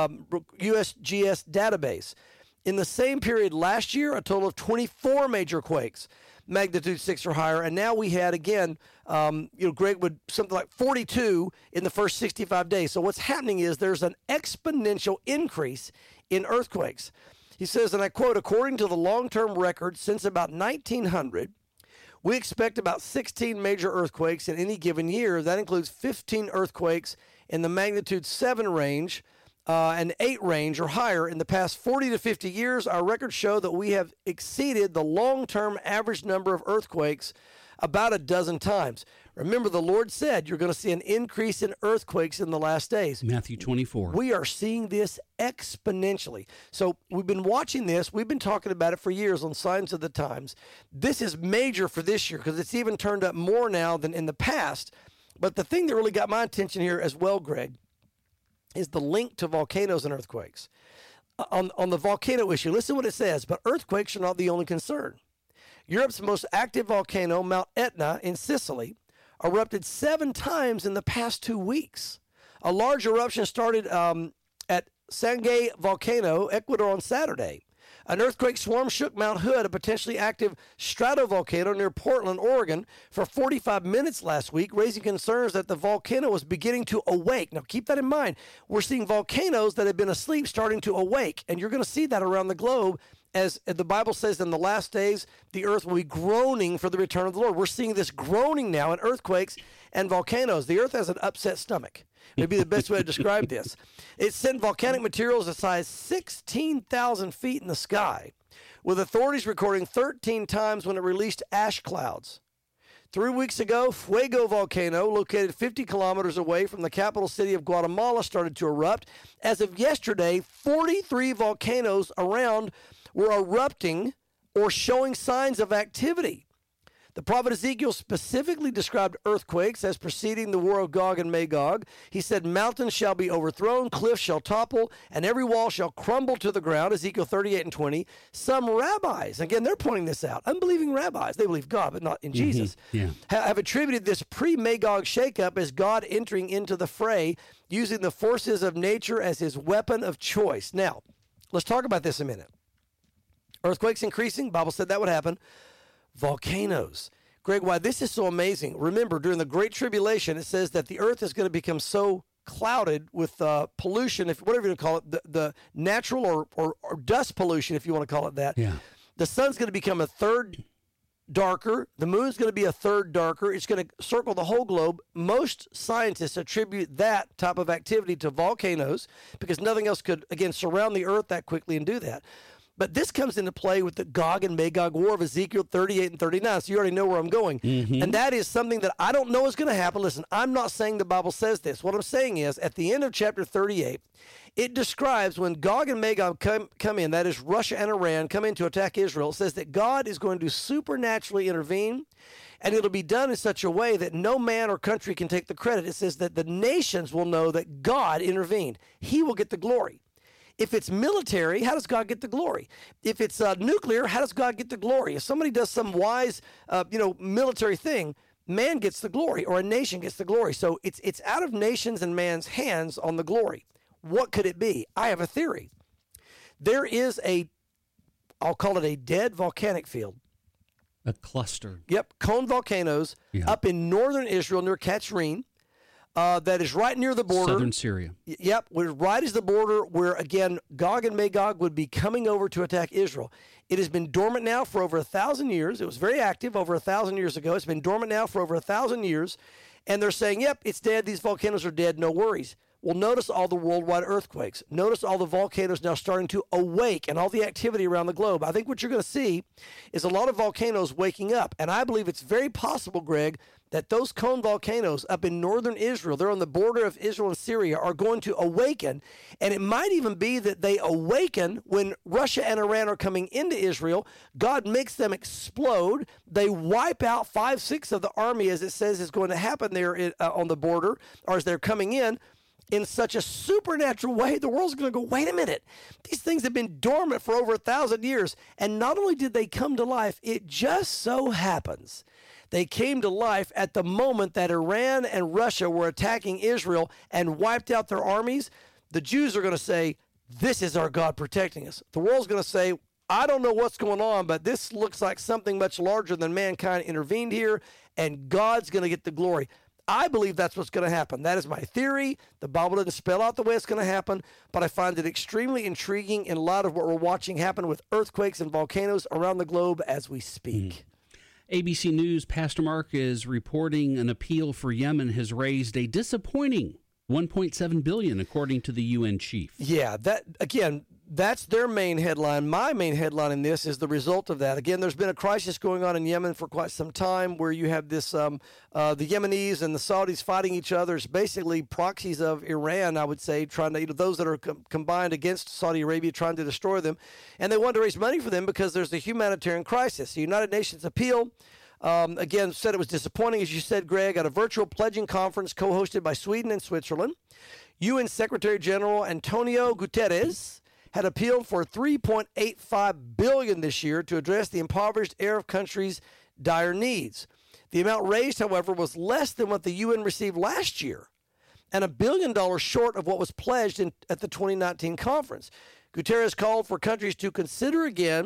USGS database. In the same period last year, a total of 24 major quakes, magnitude 6 or higher, and now we had again, Greg, would something like 42 in the first 65 days. So what's happening is there's an exponential increase in earthquakes. He says, and I quote, according to the long-term record since about 1900, we expect about 16 major earthquakes in any given year. That includes 15 earthquakes in the magnitude 7 range, and 8 range or higher. In the past 40 to 50 years, our records show that we have exceeded the long-term average number of earthquakes about a dozen times. Remember, the Lord said you're going to see an increase in earthquakes in the last days. Matthew 24. We are seeing this exponentially. So we've been watching this. We've been talking about it for years on Signs of the Times. This is major for this year because it's even turned up more now than in the past. But the thing that really got my attention here as well, Greg, is the link to volcanoes and earthquakes. On the volcano issue, listen to what it says, but earthquakes are not the only concern. Europe's most active volcano, Mount Etna in Sicily, erupted 7 times in the past 2 weeks. A large eruption started at Sangay Volcano, Ecuador, on Saturday. An earthquake swarm shook Mount Hood, a potentially active stratovolcano near Portland, Oregon, for 45 minutes last week, raising concerns that the volcano was beginning to awake. Now, keep that in mind. We're seeing volcanoes that have been asleep starting to awake, and you're going to see that around the globe as the Bible says, in the last days, the earth will be groaning for the return of the Lord. We're seeing this groaning now in earthquakes and volcanoes. The earth has an upset stomach. It would be the best way to describe this. It sent volcanic materials as high as 16,000 feet in the sky, with authorities recording 13 times when it released ash clouds. 3 weeks ago, Fuego volcano, located 50 kilometers away from the capital city of Guatemala, started to erupt. As of yesterday, 43 volcanoes around were erupting or showing signs of activity. The prophet Ezekiel specifically described earthquakes as preceding the war of Gog and Magog. He said, mountains shall be overthrown, cliffs shall topple, and every wall shall crumble to the ground, Ezekiel 38 and 20. Some rabbis, again, they're pointing this out, unbelieving rabbis, they believe God, but not in Jesus, have attributed this pre-Magog shakeup as God entering into the fray, using the forces of nature as his weapon of choice. Now, let's talk about this a minute. Earthquakes increasing, Bible said that would happen. Volcanoes. Greg, why this is so amazing. Remember, during the Great Tribulation, it says that the earth is going to become so clouded with pollution, if whatever you call it, the natural or dust pollution, if you want to call it that. Yeah. The sun's going to become a third darker. The moon's going to be a third darker. It's going to circle the whole globe. Most scientists attribute that type of activity to volcanoes because nothing else could, again, surround the earth that quickly and do that. But this comes into play with the Gog and Magog war of Ezekiel 38 and 39, so you already know where I'm going. And that is something that I don't know is going to happen. Listen, I'm not saying the Bible says this. What I'm saying is, at the end of chapter 38, it describes when Gog and Magog come in, that is Russia and Iran, come in to attack Israel. It says that God is going to supernaturally intervene, and it'll be done in such a way that no man or country can take the credit. It says that the nations will know that God intervened. He will get the glory. If it's military, how does God get the glory? If it's nuclear, how does God get the glory? If somebody does some wise, military thing, man gets the glory, or a nation gets the glory. So it's out of nations and man's hands on the glory. What could it be? I have a theory. There is I'll call it a dead volcanic field. A cluster. Yep, cone volcanoes up in northern Israel near Katzrin. That is right near the border. Southern Syria. Yep, right as the border where, again, Gog and Magog would be coming over to attack Israel. It has been dormant now for over 1,000 years. It was very active over 1,000 years ago. It's been dormant now for over 1,000 years. And they're saying, yep, it's dead. These volcanoes are dead. No worries. Well, notice all the worldwide earthquakes. Notice all the volcanoes now starting to awake and all the activity around the globe. I think what you're going to see is a lot of volcanoes waking up. And I believe it's very possible, Greg, that those cone volcanoes up in northern Israel, they're on the border of Israel and Syria, are going to awaken. And it might even be that they awaken when Russia and Iran are coming into Israel. God makes them explode. They wipe out 5/6 of the army, as it says is going to happen there on the border, or as they're coming in such a supernatural way. The world's going to go, wait a minute. These things have been dormant for over 1,000 years. And not only did they come to life, it just so happens they came to life at the moment that Iran and Russia were attacking Israel and wiped out their armies. The Jews are going to say, this is our God protecting us. The world's going to say, I don't know what's going on, but this looks like something much larger than mankind intervened here, and God's going to get the glory. I believe that's what's going to happen. That is my theory. The Bible doesn't spell out the way it's going to happen, but I find it extremely intriguing in light of what we're watching happen with earthquakes and volcanoes around the globe as we speak. ABC News, Pastor Mark is reporting an appeal for Yemen has raised a disappointing $1.7 billion, according to the UN chief. Yeah, that's their main headline. My main headline in this is the result of that. Again, there's been a crisis going on in Yemen for quite some time where you have this, the Yemenis and the Saudis fighting each other. It's basically proxies of Iran, I would say, trying to, those that are combined against Saudi Arabia, trying to destroy them. And they want to raise money for them because there's a humanitarian crisis. The United Nations appeal, again, said it was disappointing, as you said, Greg, at a virtual pledging conference co-hosted by Sweden and Switzerland. UN Secretary General Antonio Guterres had appealed for $3.85 billion this year to address the impoverished Arab countries' dire needs. The amount raised, however, was less than what the UN received last year, and $1 billion short of what was pledged at the 2019 conference. Guterres called for countries to consider again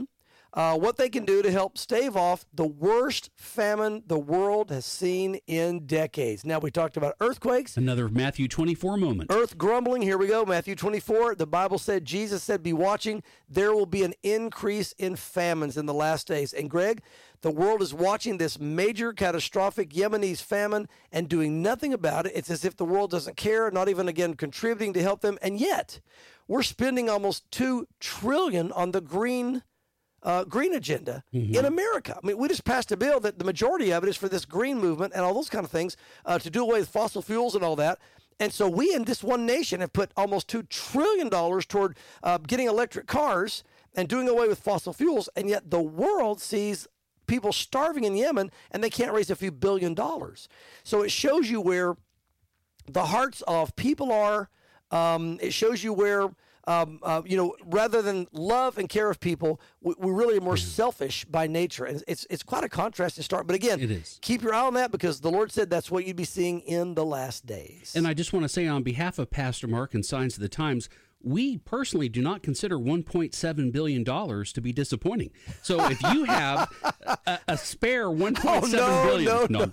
what they can do to help stave off the worst famine the world has seen in decades. Now, we talked about earthquakes. Another Matthew 24 moment. Earth grumbling. Here we go. Matthew 24. The Bible said, Jesus said, be watching. There will be an increase in famines in the last days. And Greg, the world is watching this major catastrophic Yemenis famine and doing nothing about it. It's as if the world doesn't care, not even, again, contributing to help them. And yet, we're spending almost $2 trillion on the green agenda in America. I mean, we just passed a bill that the majority of it is for this green movement and all those kind of things to do away with fossil fuels and all that. And so we in this one nation have put almost $2 trillion toward getting electric cars and doing away with fossil fuels. And yet the world sees people starving in Yemen and they can't raise a few $1 billion. So it shows you where the hearts of people are. It shows you where rather than love and care of people, we really are more selfish by nature. And it's quite a contrast to start. But again, it is. Keep your eye on that because the Lord said that's what you'd be seeing in the last days. And I just want to say on behalf of Pastor Mark and Signs of the Times, we personally do not consider $1.7 billion to be disappointing. So if you have a spare $1.7 billion. No.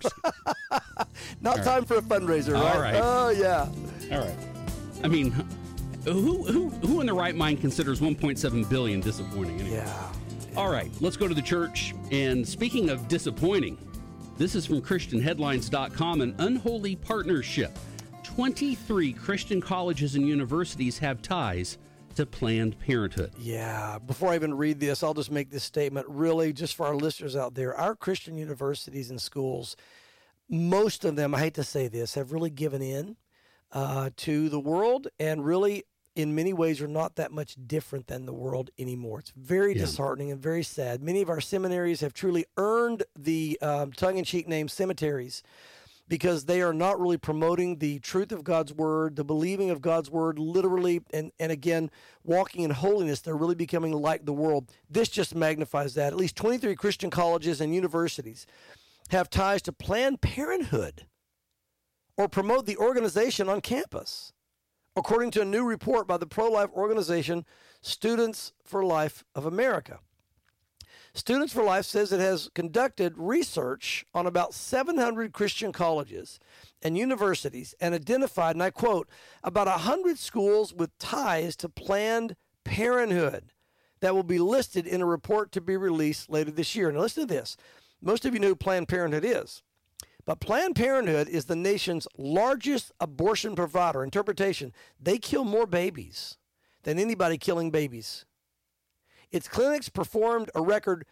Not All time right. for a fundraiser, right? All right. Oh, yeah. All right. I mean, who in their right mind considers $1.7 billion disappointing? Anyway? Yeah. All right, let's go to the church. And speaking of disappointing, this is from ChristianHeadlines.com, an unholy partnership. 23 Christian colleges and universities have ties to Planned Parenthood. Yeah. Before I even read this, I'll just make this statement really just for our listeners out there. Our Christian universities and schools, most of them, I hate to say this, have really given in to the world and really in many ways are not that much different than the world anymore. It's very disheartening and very sad. Many of our seminaries have truly earned the tongue-in-cheek name cemeteries because they are not really promoting the truth of God's word, the believing of God's word, literally, and again, walking in holiness. They're really becoming like the world. This just magnifies that. At least 23 Christian colleges and universities have ties to Planned Parenthood or promote the organization on campus, according to a new report by the pro-life organization Students for Life of America. Students for Life says it has conducted research on about 700 Christian colleges and universities and identified, and I quote, about 100 schools with ties to Planned Parenthood that will be listed in a report to be released later this year. Now listen to this. Most of you know who Planned Parenthood is. But Planned Parenthood is the nation's largest abortion provider. Interpretation, they kill more babies than anybody killing babies. Its clinics performed a record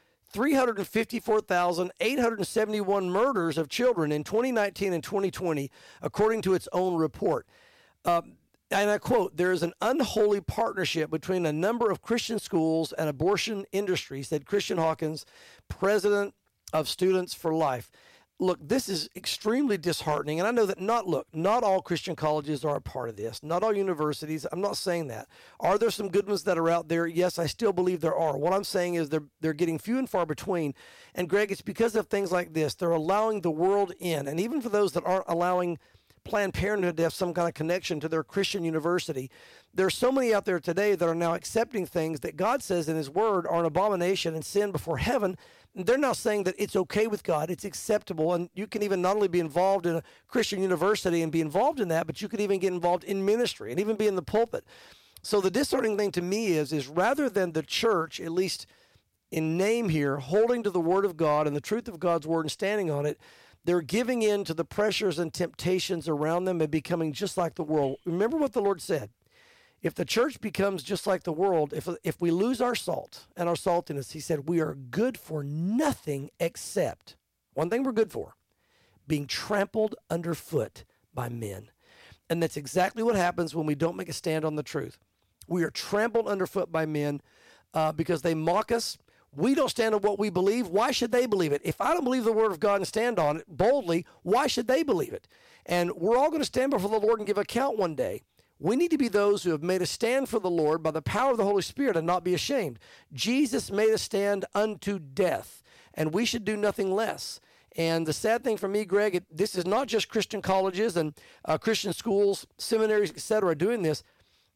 354,871 murders of children in 2019 and 2020, according to its own report. And I quote, there is an unholy partnership between a number of Christian schools and abortion industry, said Christian Hawkins, president of Students for Life. Look, this is extremely disheartening, and I know that not all Christian colleges are a part of this, not all universities. I'm not saying that. Are there some good ones that are out there? Yes, I still believe there are. What I'm saying is they're getting few and far between, and Greg, it's because of things like this. They're allowing the world in, and even for those that aren't allowing Planned Parenthood to have some kind of connection to their Christian university, there's so many out there today that are now accepting things that God says in His Word are an abomination and sin before heaven. They're now saying that it's okay with God, it's acceptable, and you can even not only be involved in a Christian university and be involved in that, but you could even get involved in ministry and even be in the pulpit. So the disheartening thing to me is rather than the church, at least in name here, holding to the Word of God and the truth of God's Word and standing on it, they're giving in to the pressures and temptations around them and becoming just like the world. Remember what the Lord said. If the church becomes just like the world, if we lose our salt and our saltiness, He said, we are good for nothing except, one thing we're good for, being trampled underfoot by men. And that's exactly what happens when we don't make a stand on the truth. We are trampled underfoot by men because they mock us. We don't stand on what we believe. Why should they believe it? If I don't believe the Word of God and stand on it boldly, why should they believe it? And we're all going to stand before the Lord and give account one day. We need to be those who have made a stand for the Lord by the power of the Holy Spirit and not be ashamed. Jesus made a stand unto death, and we should do nothing less. And the sad thing for me, Greg, this is not just Christian colleges and Christian schools, seminaries, etc. doing this.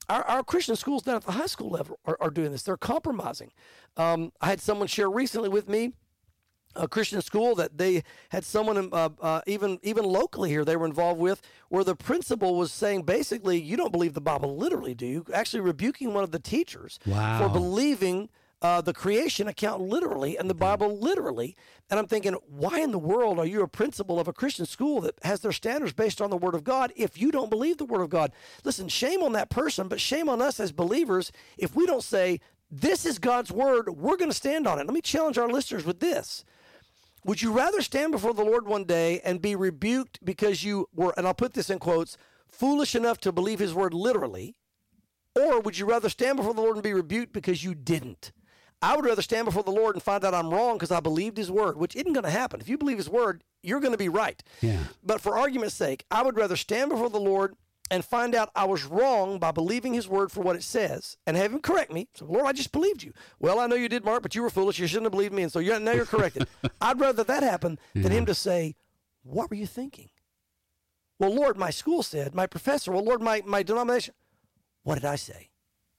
Our Christian schools down at the high school level are doing this. They're compromising. I had someone share recently with me a Christian school that they had someone even locally here they were involved with, where the principal was saying basically, you don't believe the Bible literally, do you? Actually rebuking one of the teachers for believing the creation account literally and the Bible literally. And I'm thinking, why in the world are you a principal of a Christian school that has their standards based on the Word of God if you don't believe the Word of God? Listen, shame on that person, but shame on us as believers if we don't say, this is God's Word, we're going to stand on it. Let me challenge our listeners with this. Would you rather stand before the Lord one day and be rebuked because you were, and I'll put this in quotes, foolish enough to believe His Word literally, or would you rather stand before the Lord and be rebuked because you didn't? I would rather stand before the Lord and find out I'm wrong because I believed His Word, which isn't going to happen. If you believe His Word, you're going to be right. Yeah. But for argument's sake, I would rather stand before the Lord and find out I was wrong by believing His Word for what it says and have Him correct me. So, Lord, I just believed you. Well, I know you did, Mark, but you were foolish. You shouldn't have believed me, and so now you're corrected. I'd rather that happen than Him to say, what were you thinking? Well, Lord, my school said, my professor, well, Lord, my denomination. What did I say?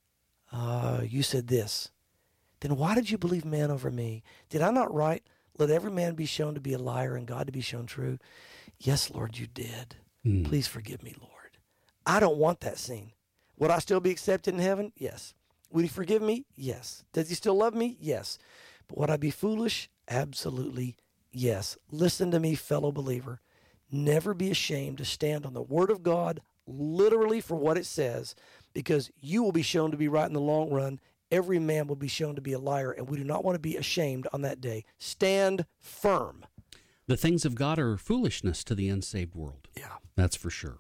You said this. Then why did you believe man over me? Did I not write, let every man be shown to be a liar and God to be shown true? Yes, Lord, you did. Please forgive me, Lord. I don't want that scene. Would I still be accepted in heaven? Yes. Would He forgive me? Yes. Does He still love me? Yes. But would I be foolish? Absolutely yes. Listen to me, fellow believer. Never be ashamed to stand on the Word of God literally for what it says, because you will be shown to be right in the long run. Every man will be shown to be a liar, and we do not want to be ashamed on that day. Stand firm. The things of God are foolishness to the unsaved world. Yeah. That's for sure.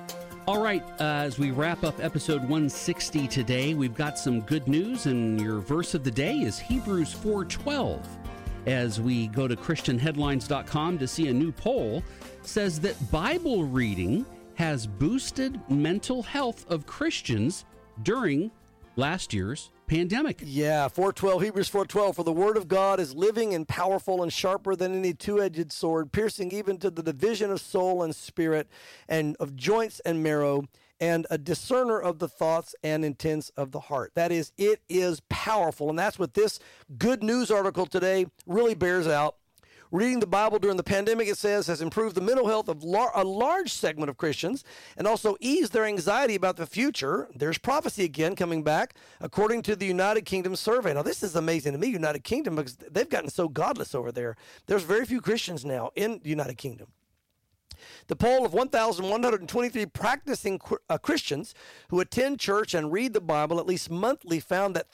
All right, as we wrap up episode 160 today, we've got some good news, and your verse of the day is Hebrews 4:12. As we go to ChristianHeadlines.com to see a new poll, says that Bible reading has boosted mental health of Christians during last year's pandemic. Yeah, 4:12, Hebrews 4:12, for the word of God is living and powerful and sharper than any two-edged sword, piercing even to the division of soul and spirit and of joints and marrow, and a discerner of the thoughts and intents of the heart. That is, it is powerful, and that's what this good news article today really bears out. Reading the Bible during the pandemic, it says, has improved the mental health of a large segment of Christians and also eased their anxiety about the future. There's prophecy again coming back, according to the United Kingdom survey. Now, this is amazing to me, United Kingdom, because they've gotten so godless over there. There's very few Christians now in the United Kingdom. The poll of 1,123 practicing Christians who attend church and read the Bible at least monthly found that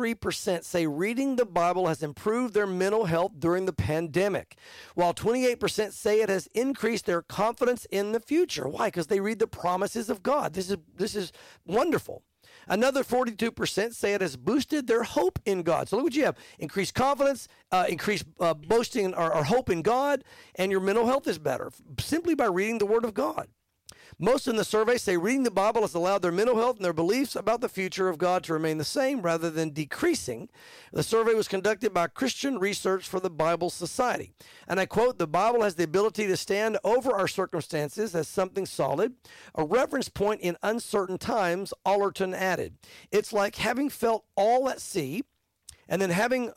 33% say reading the Bible has improved their mental health during the pandemic, while 28% say it has increased their confidence in the future. Why? Because they read the promises of God. This is wonderful. Another 42% say it has boosted their hope in God. So look what you have. Increased confidence, increased boasting or hope in God, and your mental health is better simply by reading the Word of God. Most in the survey say reading the Bible has allowed their mental health and their beliefs about the future of God to remain the same rather than decreasing. The survey was conducted by Christian Research for the Bible Society. And I quote, the Bible has the ability to stand over our circumstances as something solid, a reference point in uncertain times, Allerton added. It's like having felt all at sea and then having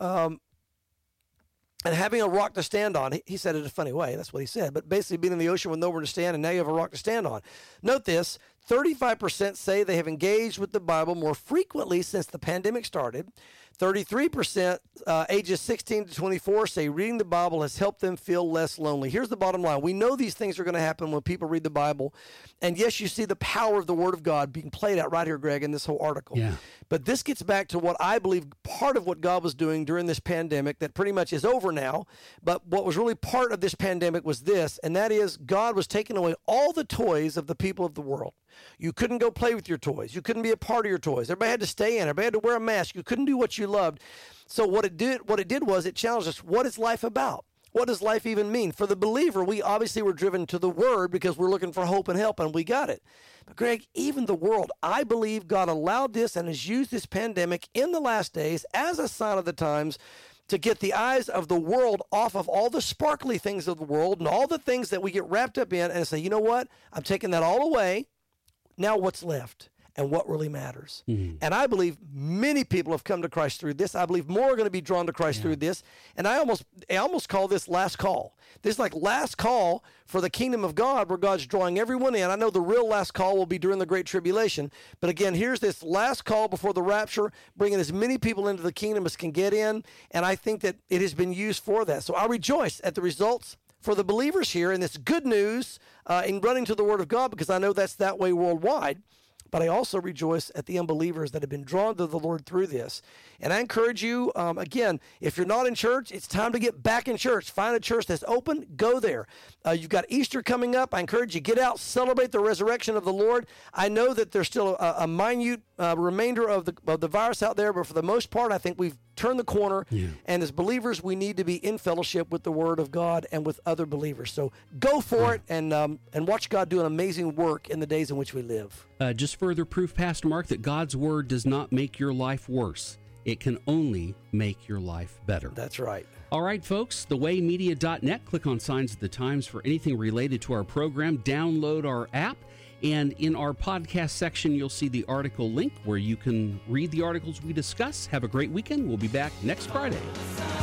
a rock to stand on. He said it in a funny way. That's what he said. But basically being in the ocean with nowhere to stand, and now you have a rock to stand on. Note this, 35% say they have engaged with the Bible more frequently since the pandemic started. 33%, ages 16 to 24, say reading the Bible has helped them feel less lonely. Here's the bottom line. We know these things are going to happen when people read the Bible. And yes, you see the power of the Word of God being played out right here, Greg, in this whole article. Yeah. But this gets back to what I believe part of what God was doing during this pandemic that pretty much is over now. But what was really part of this pandemic was this, and that is God was taking away all the toys of the people of the world. You couldn't go play with your toys. You couldn't be a part of your toys. Everybody had to stay in. Everybody had to wear a mask. You couldn't do what you loved. So what it did was it challenged us. What is life about? What does life even mean? For the believer, we obviously were driven to the Word because we're looking for hope and help, and we got it. But Greg, even the world, I believe God allowed this and has used this pandemic in the last days as a sign of the times to get the eyes of the world off of all the sparkly things of the world and all the things that we get wrapped up in and say, you know what? I'm taking that all away. Now what's left? and what really matters. And I believe many people have come to Christ through this. I believe more are going to be drawn to Christ through this. And I almost call this last call. This is like last call for the kingdom of God, where God's drawing everyone in. I know the real last call will be during the Great Tribulation. But again, here's this last call before the rapture, bringing as many people into the kingdom as can get in. And I think that it has been used for that. So I rejoice at the results for the believers here, and it's good news in running to the Word of God, because I know that's that way worldwide. But I also rejoice at the unbelievers that have been drawn to the Lord through this. And I encourage you, again, if you're not in church, it's time to get back in church. Find a church that's open, go there. You've got Easter coming up. I encourage you, get out, celebrate the resurrection of the Lord. I know that there's still a minute remainder of the virus out there, but for the most part, I think we've turned the corner. And as believers, we need to be in fellowship with the Word of God and with other believers. So go for it and watch God do an amazing work in the days in which we live. Just further proof, Pastor Mark, that God's Word does not make your life worse. It can only make your life better. That's right. All right, folks, thewaymedia.net. Click on Signs of the Times for anything related to our program. Download our app. And in our podcast section, you'll see the article link where you can read the articles we discuss. Have a great weekend. We'll be back next Friday.